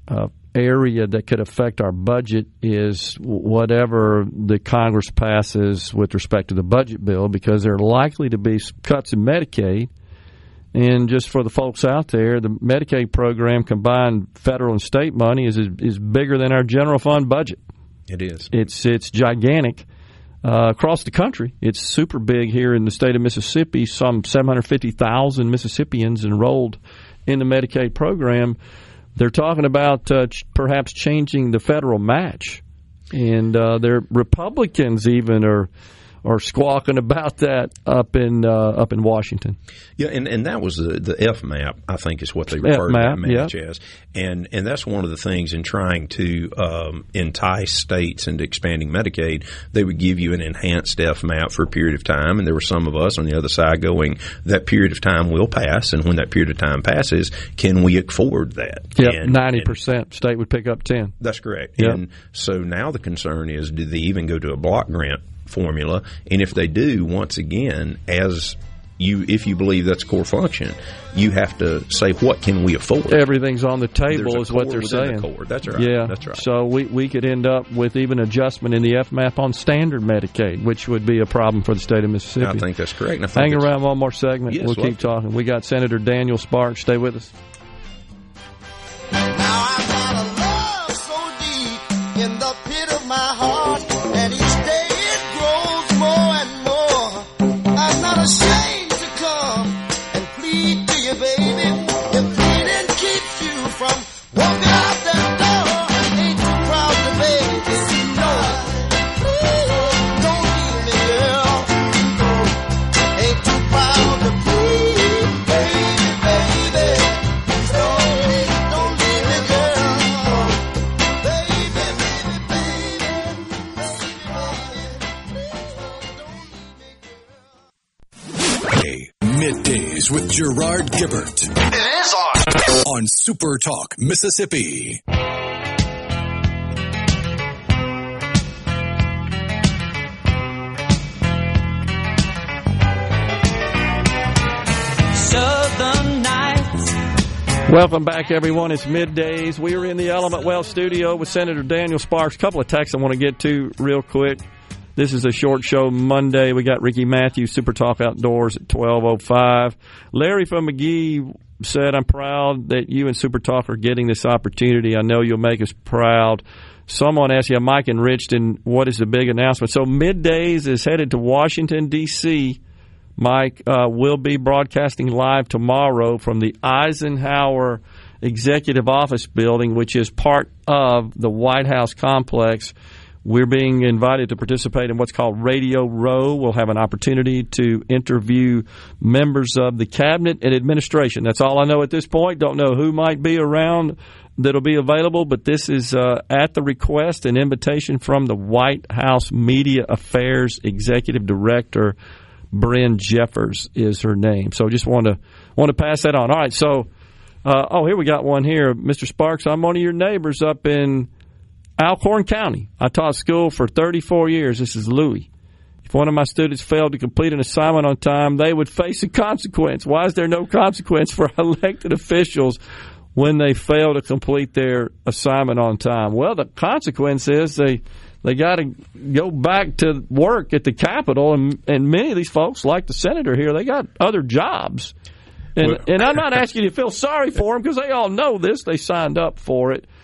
area that could affect our budget is whatever the Congress passes with respect to the budget bill, because there are likely to be cuts in Medicaid. And just for the folks out there, the Medicaid program, combined federal and state money, is bigger than our general fund budget. It is. It's gigantic across the country. It's super big here in the state of Mississippi. Some 750,000 Mississippians enrolled in the Medicaid program. They're talking about perhaps changing the federal match, and their Republicans even are squawking about that up in Washington. Yeah, and that was the FMAP, I think, is what they refer to that match as. And that's one of the things in trying to entice states into expanding Medicaid. They would give you an enhanced FMAP for a period of time, and there were some of us on the other side going, that period of time will pass, and when that period of time passes, can we afford that? Yeah, 90%. State would pick up 10. That's correct. Yep. And so now the concern is, do they even go to a block grant formula? And if they do, once again, if you believe that's a core function, you have to say, what can we afford? Everything's on the table is what they're saying. The core. That's right. Yeah. That's right. So we could end up with even adjustment in the FMAP on standard Medicaid, which would be a problem for the state of Mississippi. I think that's correct. Hang around one more segment. Yes, we'll keep talking. We got Senator Daniel Sparks. Stay with us. Now I've got a love so deep in the pit of my heart, and each day it grows more and more. I'm not ashamed to come and plead to you, baby. If pleading keeps you from walking out that door, ain't too proud to beg to see no. Please don't leave me, girl. Ain't too proud to plead, baby. Don't leave me, girl. Hey, Middays with Gerard Gibbert. It is on Super Talk, Mississippi. Southern Nights. Welcome back, everyone. It's Middays. We are in the Element Wealth studio with Senator Daniel Sparks. A couple of texts I want to get to real quick. This is a short show Monday. We got Ricky Matthews, Super Talk Outdoors at 12:05. Larry from McGee said, I'm proud that you and Super Talk are getting this opportunity. I know you'll make us proud. Someone asked you, Mike and Richton, what is the big announcement? So Middays is headed to Washington, D.C. Mike will be broadcasting live tomorrow from the Eisenhower Executive Office Building, which is part of the White House complex. We're being invited to participate in what's called Radio Row. We'll have an opportunity to interview members of the cabinet and administration. That's all I know at this point. Don't know who might be around that'll be available, but this is at the request and invitation from the White House Media Affairs Executive Director. Bryn Jeffers is her name. So just want to pass that on. All right, so here we got one here. Mr. Sparks, I'm one of your neighbors up in Alcorn County. I taught school for 34 years. This is Louis. If one of my students failed to complete an assignment on time, they would face a consequence. Why is there no consequence for elected officials when they fail to complete their assignment on time? Well, the consequence is they got to go back to work at the Capitol, and many of these folks, like the senator here, they got other jobs. And I'm not asking you to feel sorry for them because they all know this. They signed up for it.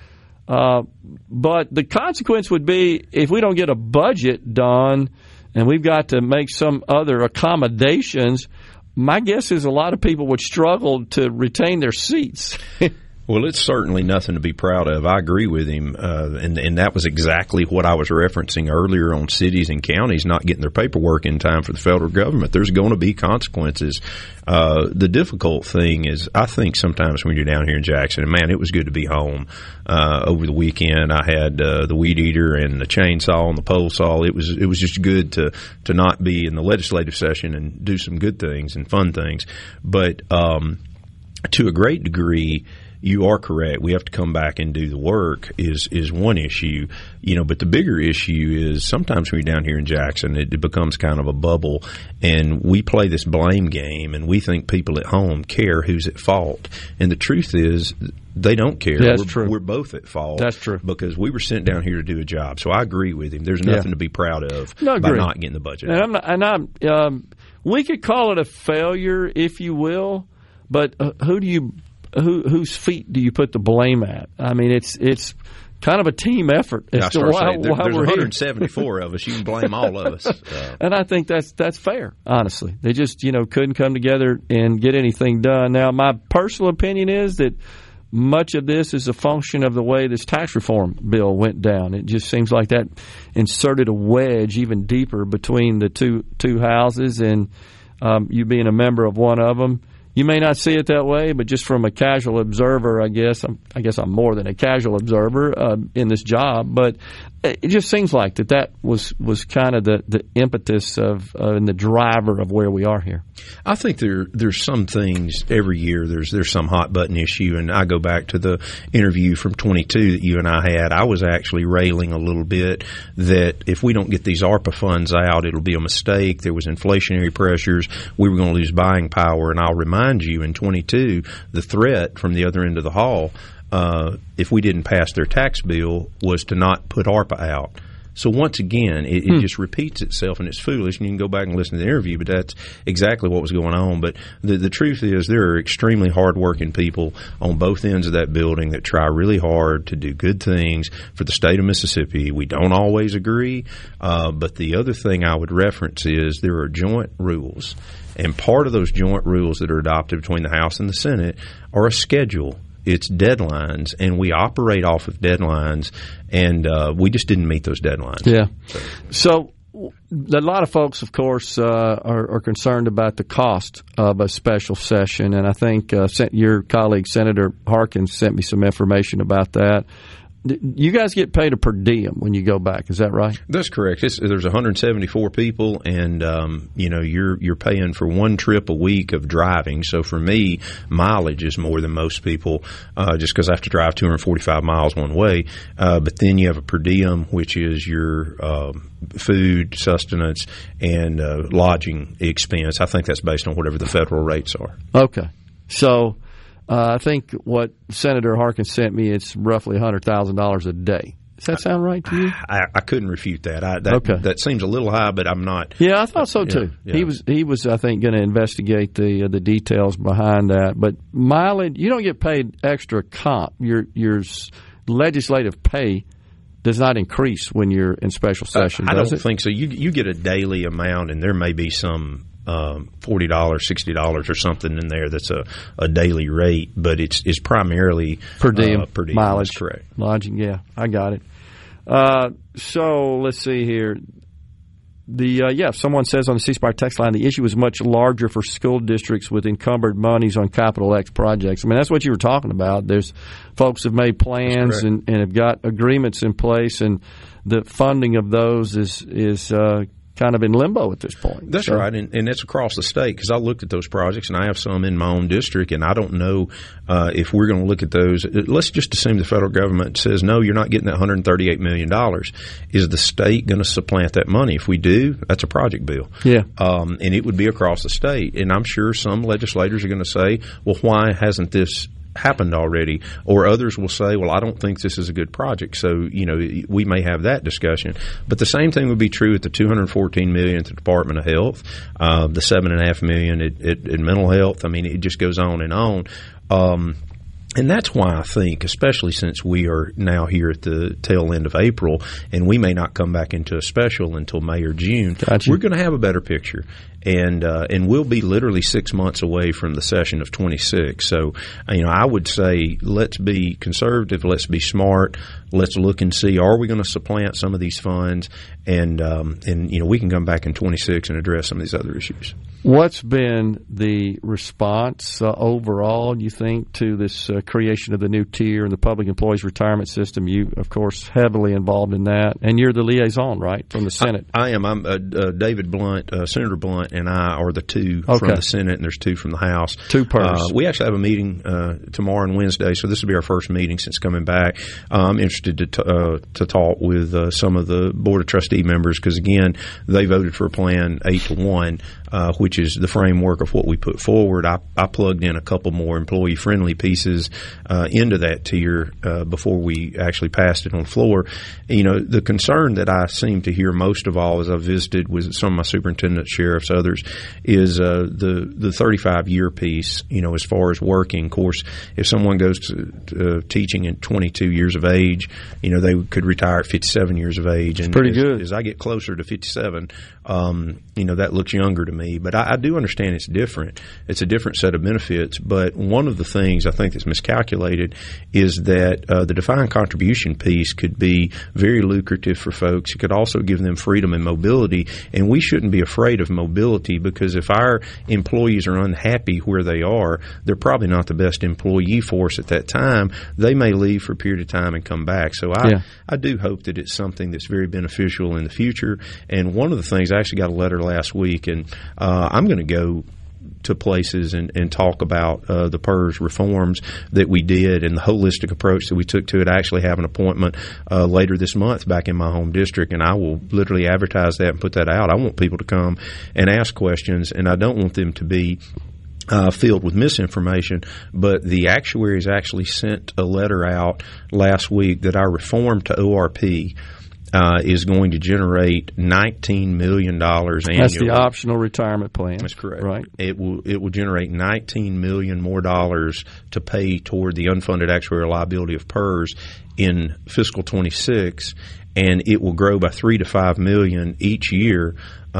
But the consequence would be if we don't get a budget done and we've got to make some other accommodations, my guess is a lot of people would struggle to retain their seats. Well, it's certainly nothing to be proud of. I agree with him, and that was exactly what I was referencing earlier on cities and counties not getting their paperwork in time for the federal government. There's going to be consequences. The difficult thing is, I think sometimes when you're down here in Jackson, and man, it was good to be home. Over the weekend, I had the weed eater and the chainsaw and the pole saw. It was just good to not be in the legislative session and do some good things and fun things. But to a great degree, you are correct. We have to come back and do the work is one issue, but the bigger issue is sometimes when you're down here in Jackson, it becomes kind of a bubble, and we play this blame game, and we think people at home care who's at fault. And the truth is, they don't care. That's true. We're both at fault. That's true. Because we were sent down here to do a job. So I agree with him. There's nothing to be proud of by not getting the budget. And we could call it a failure, if you will, but whose feet do you put the blame at? I mean, it's kind of a team effort as to why there's we're 174 of us. You can blame all of us. And I think that's fair, honestly. They just, couldn't come together and get anything done. Now, my personal opinion is that much of this is a function of the way this tax reform bill went down. It just seems like that inserted a wedge even deeper between the two houses, and you being a member of one of them, you may not see it that way, but just from a casual observer, I guess I'm more than a casual observer in this job. But it just seems like that was kind of the impetus of and the driver of where we are here. I think there's some things every year. There's some hot button issue, and I go back to the interview from 22 that you and I had. I was actually railing a little bit that if we don't get these ARPA funds out, it'll be a mistake. There was inflationary pressures. We were going to lose buying power, and I'll remind you in 22, the threat from the other end of the hall, if we didn't pass their tax bill, was to not put ARPA out. So once again, it just repeats itself, and it's foolish, and you can go back and listen to the interview, but that's exactly what was going on. But the truth is there are extremely hardworking people on both ends of that building that try really hard to do good things for the state of Mississippi. We don't always agree, but the other thing I would reference is there are joint rules. And part of those joint rules that are adopted between the House and the Senate are a schedule. It's deadlines, and we operate off of deadlines, and we just didn't meet those deadlines. Yeah. So a lot of folks, of course, are concerned about the cost of a special session, and I think your colleague, Senator Harkins, sent me some information about that. You guys get paid a per diem when you go back. Is that right? That's correct. There's 174 people, and you're paying for one trip a week of driving. So for me, mileage is more than most people, just because I have to drive 245 miles one way. But then you have a per diem, which is your food, sustenance, and lodging expense. I think that's based on whatever the federal rates are. Okay. So I think what Senator Harkins sent me, it's roughly $100,000 a day Does that sound right to you? I couldn't refute that. Okay. That seems a little high, but I'm not. Yeah, I thought so too. Yeah. He was I think going to investigate the details behind that. But mileage, you don't get paid extra comp. Your legislative pay does not increase when you're in special session. I does don't it? think so. You get a daily amount, and there may be some $40, $60 or something in there that's a daily rate, but it's primarily per diem mileage. That's correct. Lodging, yeah, I got it. So let's see here. Someone says on the C Spire text line the issue is much larger for school districts with encumbered monies on Capital X projects. I mean, that's what you were talking about. There's folks have made plans and have got agreements in place, and the funding of those is kind of in limbo at this point. That's right, and it's across the state because I looked at those projects, and I have some in my own district, and I don't know if we're going to look at those. Let's just assume the federal government says, no, you're not getting that $138 million. Is the state going to supplant that money? If we do, that's a project bill. Yeah. And it would be across the state, and I'm sure some legislators are going to say, well, why hasn't this happened already? Or others will say, well, I don't think this is a good project. So, we may have that discussion. But the same thing would be true at the $214 million at the Department of Health, the $7.5 million at mental health. I mean, it just goes on and on. And that's why I think, especially since we are now here at the tail end of April, and we may not come back into a special until May or June, Gotcha. We're going to have a better picture. And we'll be literally 6 months away from the session of 26. So, I would say let's be conservative, let's be smart, let's look and see, are we going to supplant some of these funds? And we can come back in 26 and address some of these other issues. What's been the response overall, you think, to this creation of the new tier and the public employees retirement system? You, of course, heavily involved in that, and you're the liaison, right, from the Senate? I am. I'm David Blunt, Senator Blunt, and I are the two from the Senate, and there's two from the House. Two PERS. We actually have a meeting tomorrow and Wednesday, so this will be our first meeting since coming back. I'm interested to talk with some of the Board of Trustee members because, again, they voted for a plan 8-1, which is the framework of what we put forward. I plugged in a couple more employee-friendly pieces into that tier before we actually passed it on the floor. The concern that I seem to hear most of all as I've visited with some of my superintendents, sheriffs, others, is the 35-year piece, as far as working. Of course, if someone goes to teaching at 22 years of age, they could retire at 57 years of age. And pretty good. As I get closer to 57, that looks younger to me. But I do understand it's different. It's a different set of benefits. But one of the things I think that's miscalculated is that the defined contribution piece could be very lucrative for folks. It could also give them freedom and mobility. And we shouldn't be afraid of mobility because if our employees are unhappy where they are, they're probably not the best employee for us at that time. They may leave for a period of time and come back. So I do hope that it's something that's very beneficial in the future. And one of the things, I actually got a letter last week, and I'm going to go to places and talk about the PERS reforms that we did and the holistic approach that we took to it. I actually have an appointment later this month back in my home district, and I will literally advertise that and put that out. I want people to come and ask questions, and I don't want them to be filled with misinformation, but the actuaries actually sent a letter out last week that our reform to ORP is going to generate $19 million annually. That's the optional retirement plan. That's correct. Right. It will generate $19 million more dollars to pay toward the unfunded actuarial liability of PERS in fiscal 26, and it will grow by $3 to $5 million each year.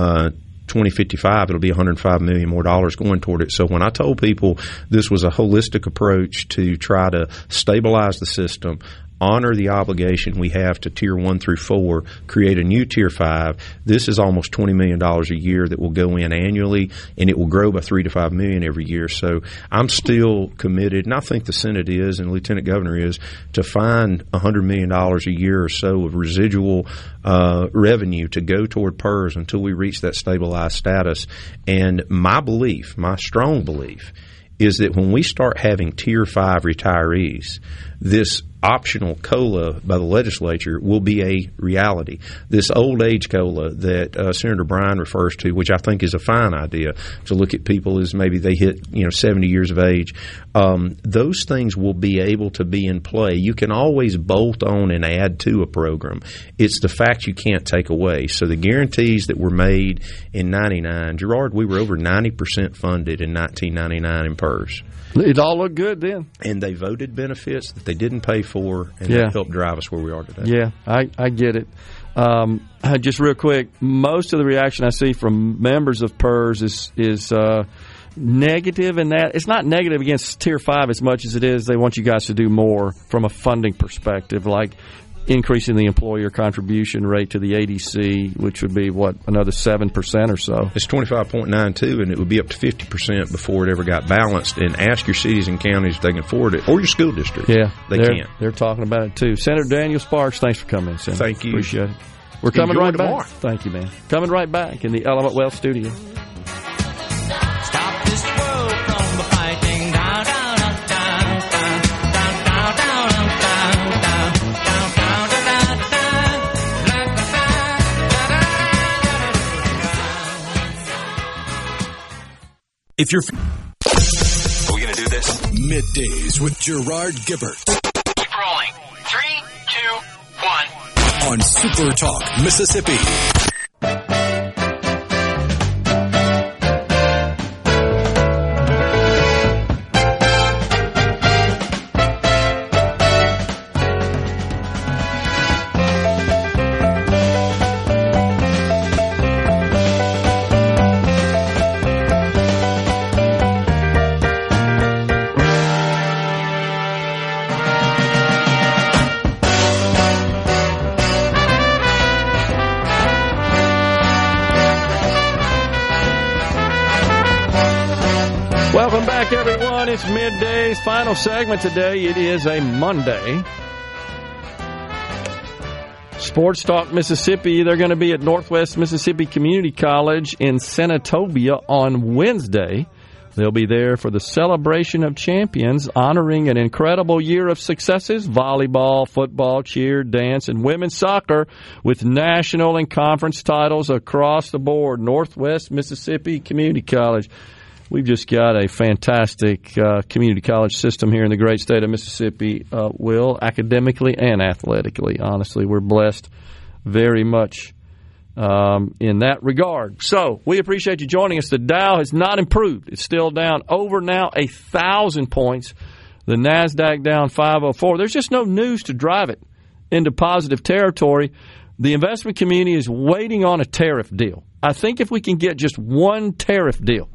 2055, it'll be $105 million more dollars going toward it. So when I told people this was a holistic approach to try to stabilize the system, honor the obligation we have to Tier 1 through 4, create a new Tier 5. This is almost $20 million a year that will go in annually, and it will grow by $3 to $5 million every year. So I'm still committed, and I think the Senate is and the Lieutenant Governor is, to find $100 million a year or so of residual revenue to go toward PERS until we reach that stabilized status. And my belief, my strong belief, is that when we start having Tier 5 retirees, this optional COLA by the legislature will be a reality. This old age COLA that Senator Bryan refers to, which I think is a fine idea, to look at people as maybe they hit 70 years of age, those things will be able to be in play. You can always bolt on and add to a program. It's the fact you can't take away. So the guarantees that were made in 99, Gerard, we were over 90% funded in 1999 in PERS. It all looked good then. And they voted benefits that they didn't pay for, and that helped drive us where we are today. Yeah, I get it. Just real quick, most of the reaction I see from members of PERS is negative in that. It's not negative against Tier 5 as much as it is they want you guys to do more from a funding perspective, like increasing the employer contribution rate to the ADC, which would be, another 7% or so. It's 25.92, and it would be up to 50% before it ever got balanced. And ask your cities and counties if they can afford it, or your school district. Yeah, they can't. They're talking about it, too. Senator Daniel Sparks, thanks for coming in, Senator. Thank you. Appreciate it. We're coming right tomorrow. back. Thank you, man. Coming right back in the Element Wealth studio. Stop this world from the fighting. Down, down, down, down, down, down, down, down, down, down, down, If you're... Are we going to do this? Middays with Gerard Gibbert. Keep rolling. 3, 2, 1. On Super Talk, Mississippi. Welcome back, everyone. It's Midday's final segment today. It is a Monday. Sports Talk Mississippi. They're going to be at Northwest Mississippi Community College in Senatobia on Wednesday. They'll be there for the Celebration of Champions, honoring an incredible year of successes: volleyball, football, cheer, dance, and women's soccer, with national and conference titles across the board. Northwest Mississippi Community College. We've just got a fantastic community college system here in the great state of Mississippi, Will, academically and athletically. Honestly, we're blessed very much in that regard. So we appreciate you joining us. The Dow has not improved. It's still down over now 1,000 points. The NASDAQ down 504. There's just no news to drive it into positive territory. The investment community is waiting on a tariff deal. I think if we can get just one tariff deal,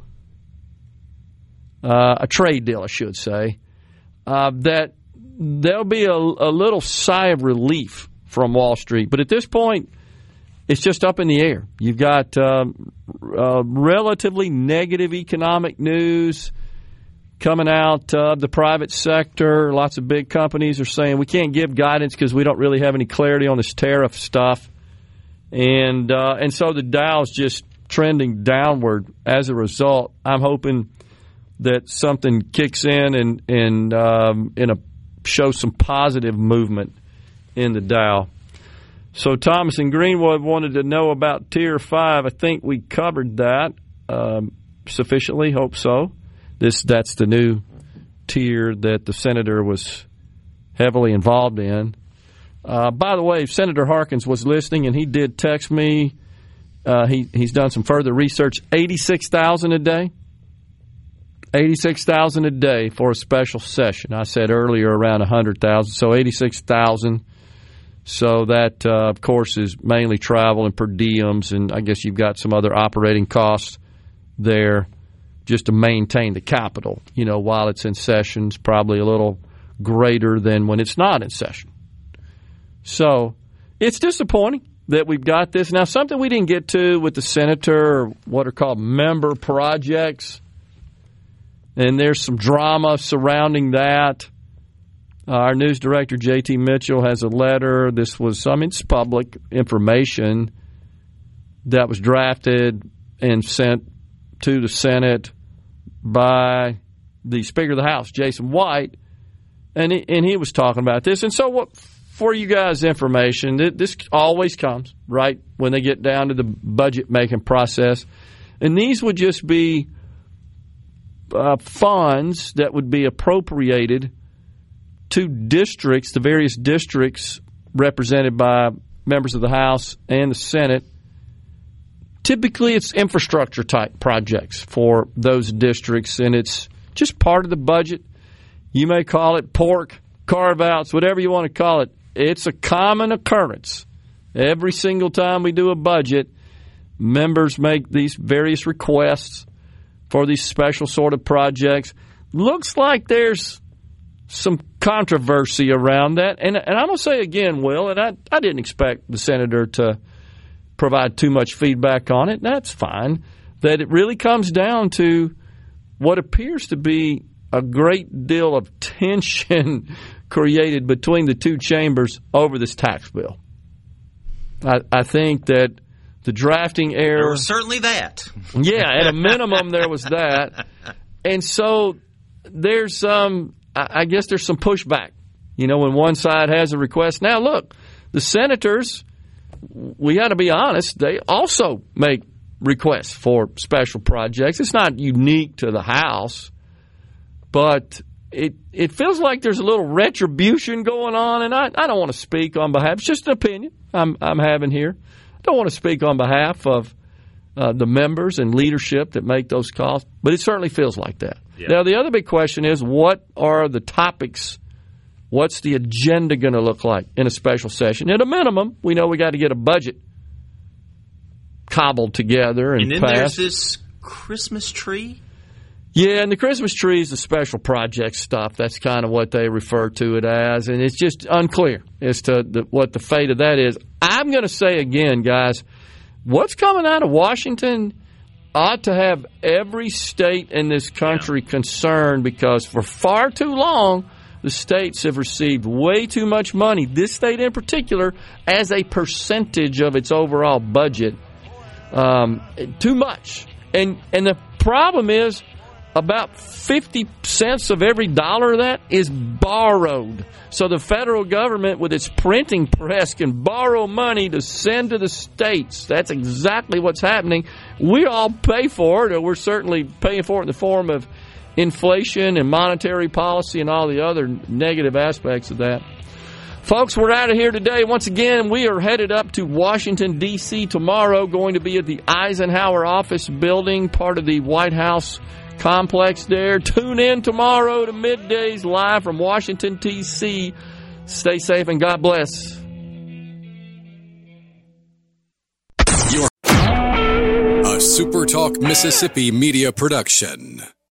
a trade deal, I should say, that there'll be a little sigh of relief from Wall Street. But at this point, it's just up in the air. You've got relatively negative economic news coming out of the private sector. Lots of big companies are saying we can't give guidance because we don't really have any clarity on this tariff stuff. And so the Dow's just trending downward as a result. I'm hoping that something kicks in and shows some positive movement in the Dow. So Thomas in Greenwood wanted to know about Tier 5. I think we covered that sufficiently. Hope so. That's the new tier that the senator was heavily involved in. By the way, Senator Harkins was listening, and he did text me. He's done some further research. $86,000 a day. $86,000 a day for a special session. I said earlier around $100,000, so $86,000. So that, of course, is mainly travel and per diems, and I guess you've got some other operating costs there just to maintain the Capitol. You know, while it's in sessions, probably a little greater than when it's not in session. So it's disappointing that we've got this. Now, something we didn't get to with the senator, or what are called member projects, and there's some drama surrounding that. Our news director, J.T. Mitchell, has a letter. This was, it's public information that was drafted and sent to the Senate by the Speaker of the House, Jason White, And he was talking about this. And so what, for you guys' information, this always comes right when they get down to the budget-making process. And these would just be funds that would be appropriated to districts, the various districts represented by members of the House and the Senate. Typically, it's infrastructure-type projects for those districts, and it's just part of the budget. You may call it pork, carve-outs, whatever you want to call it. It's a common occurrence. Every single time we do a budget, members make these various requests for these special sort of projects. Looks like there's some controversy around that. And I'm going to say again, Will, and I didn't expect the senator to provide too much feedback on it. That's fine. That it really comes down to what appears to be a great deal of tension created between the two chambers over this tax bill. I think that the drafting error... There was certainly that. Yeah, at a minimum there was that. And so there's I guess there's some pushback, when one side has a request. Now, look, the senators, we got to be honest, they also make requests for special projects. It's not unique to the House, but it feels like there's a little retribution going on, and I don't want to speak on behalf. It's just an opinion I'm having here. I don't want to speak on behalf of the members and leadership that make those calls, but it certainly feels like that. Yeah. Now, the other big question is, what are the topics? What's the agenda going to look like in a special session? At a minimum, we know we got to get a budget cobbled together and then passed. There's this Christmas tree. Yeah, and the Christmas tree is the special project stuff. That's kind of what they refer to it as, and it's just unclear as to what the fate of that is. I'm going to say again, guys, what's coming out of Washington ought to have every state in this country concerned, because for far too long, the states have received way too much money, this state in particular, as a percentage of its overall budget. Too much. And the problem is, about 50 cents of every dollar of that is borrowed. So the federal government, with its printing press, can borrow money to send to the states. That's exactly what's happening. We all pay for it, or we're certainly paying for it in the form of inflation and monetary policy and all the other negative aspects of that. Folks, we're out of here today. Once again, we are headed up to Washington, D.C. tomorrow, going to be at the Eisenhower Office Building, part of the White House complex there. Tune in tomorrow to Middays live from Washington, D.C. Stay safe and God bless. A SuperTalk Mississippi media production.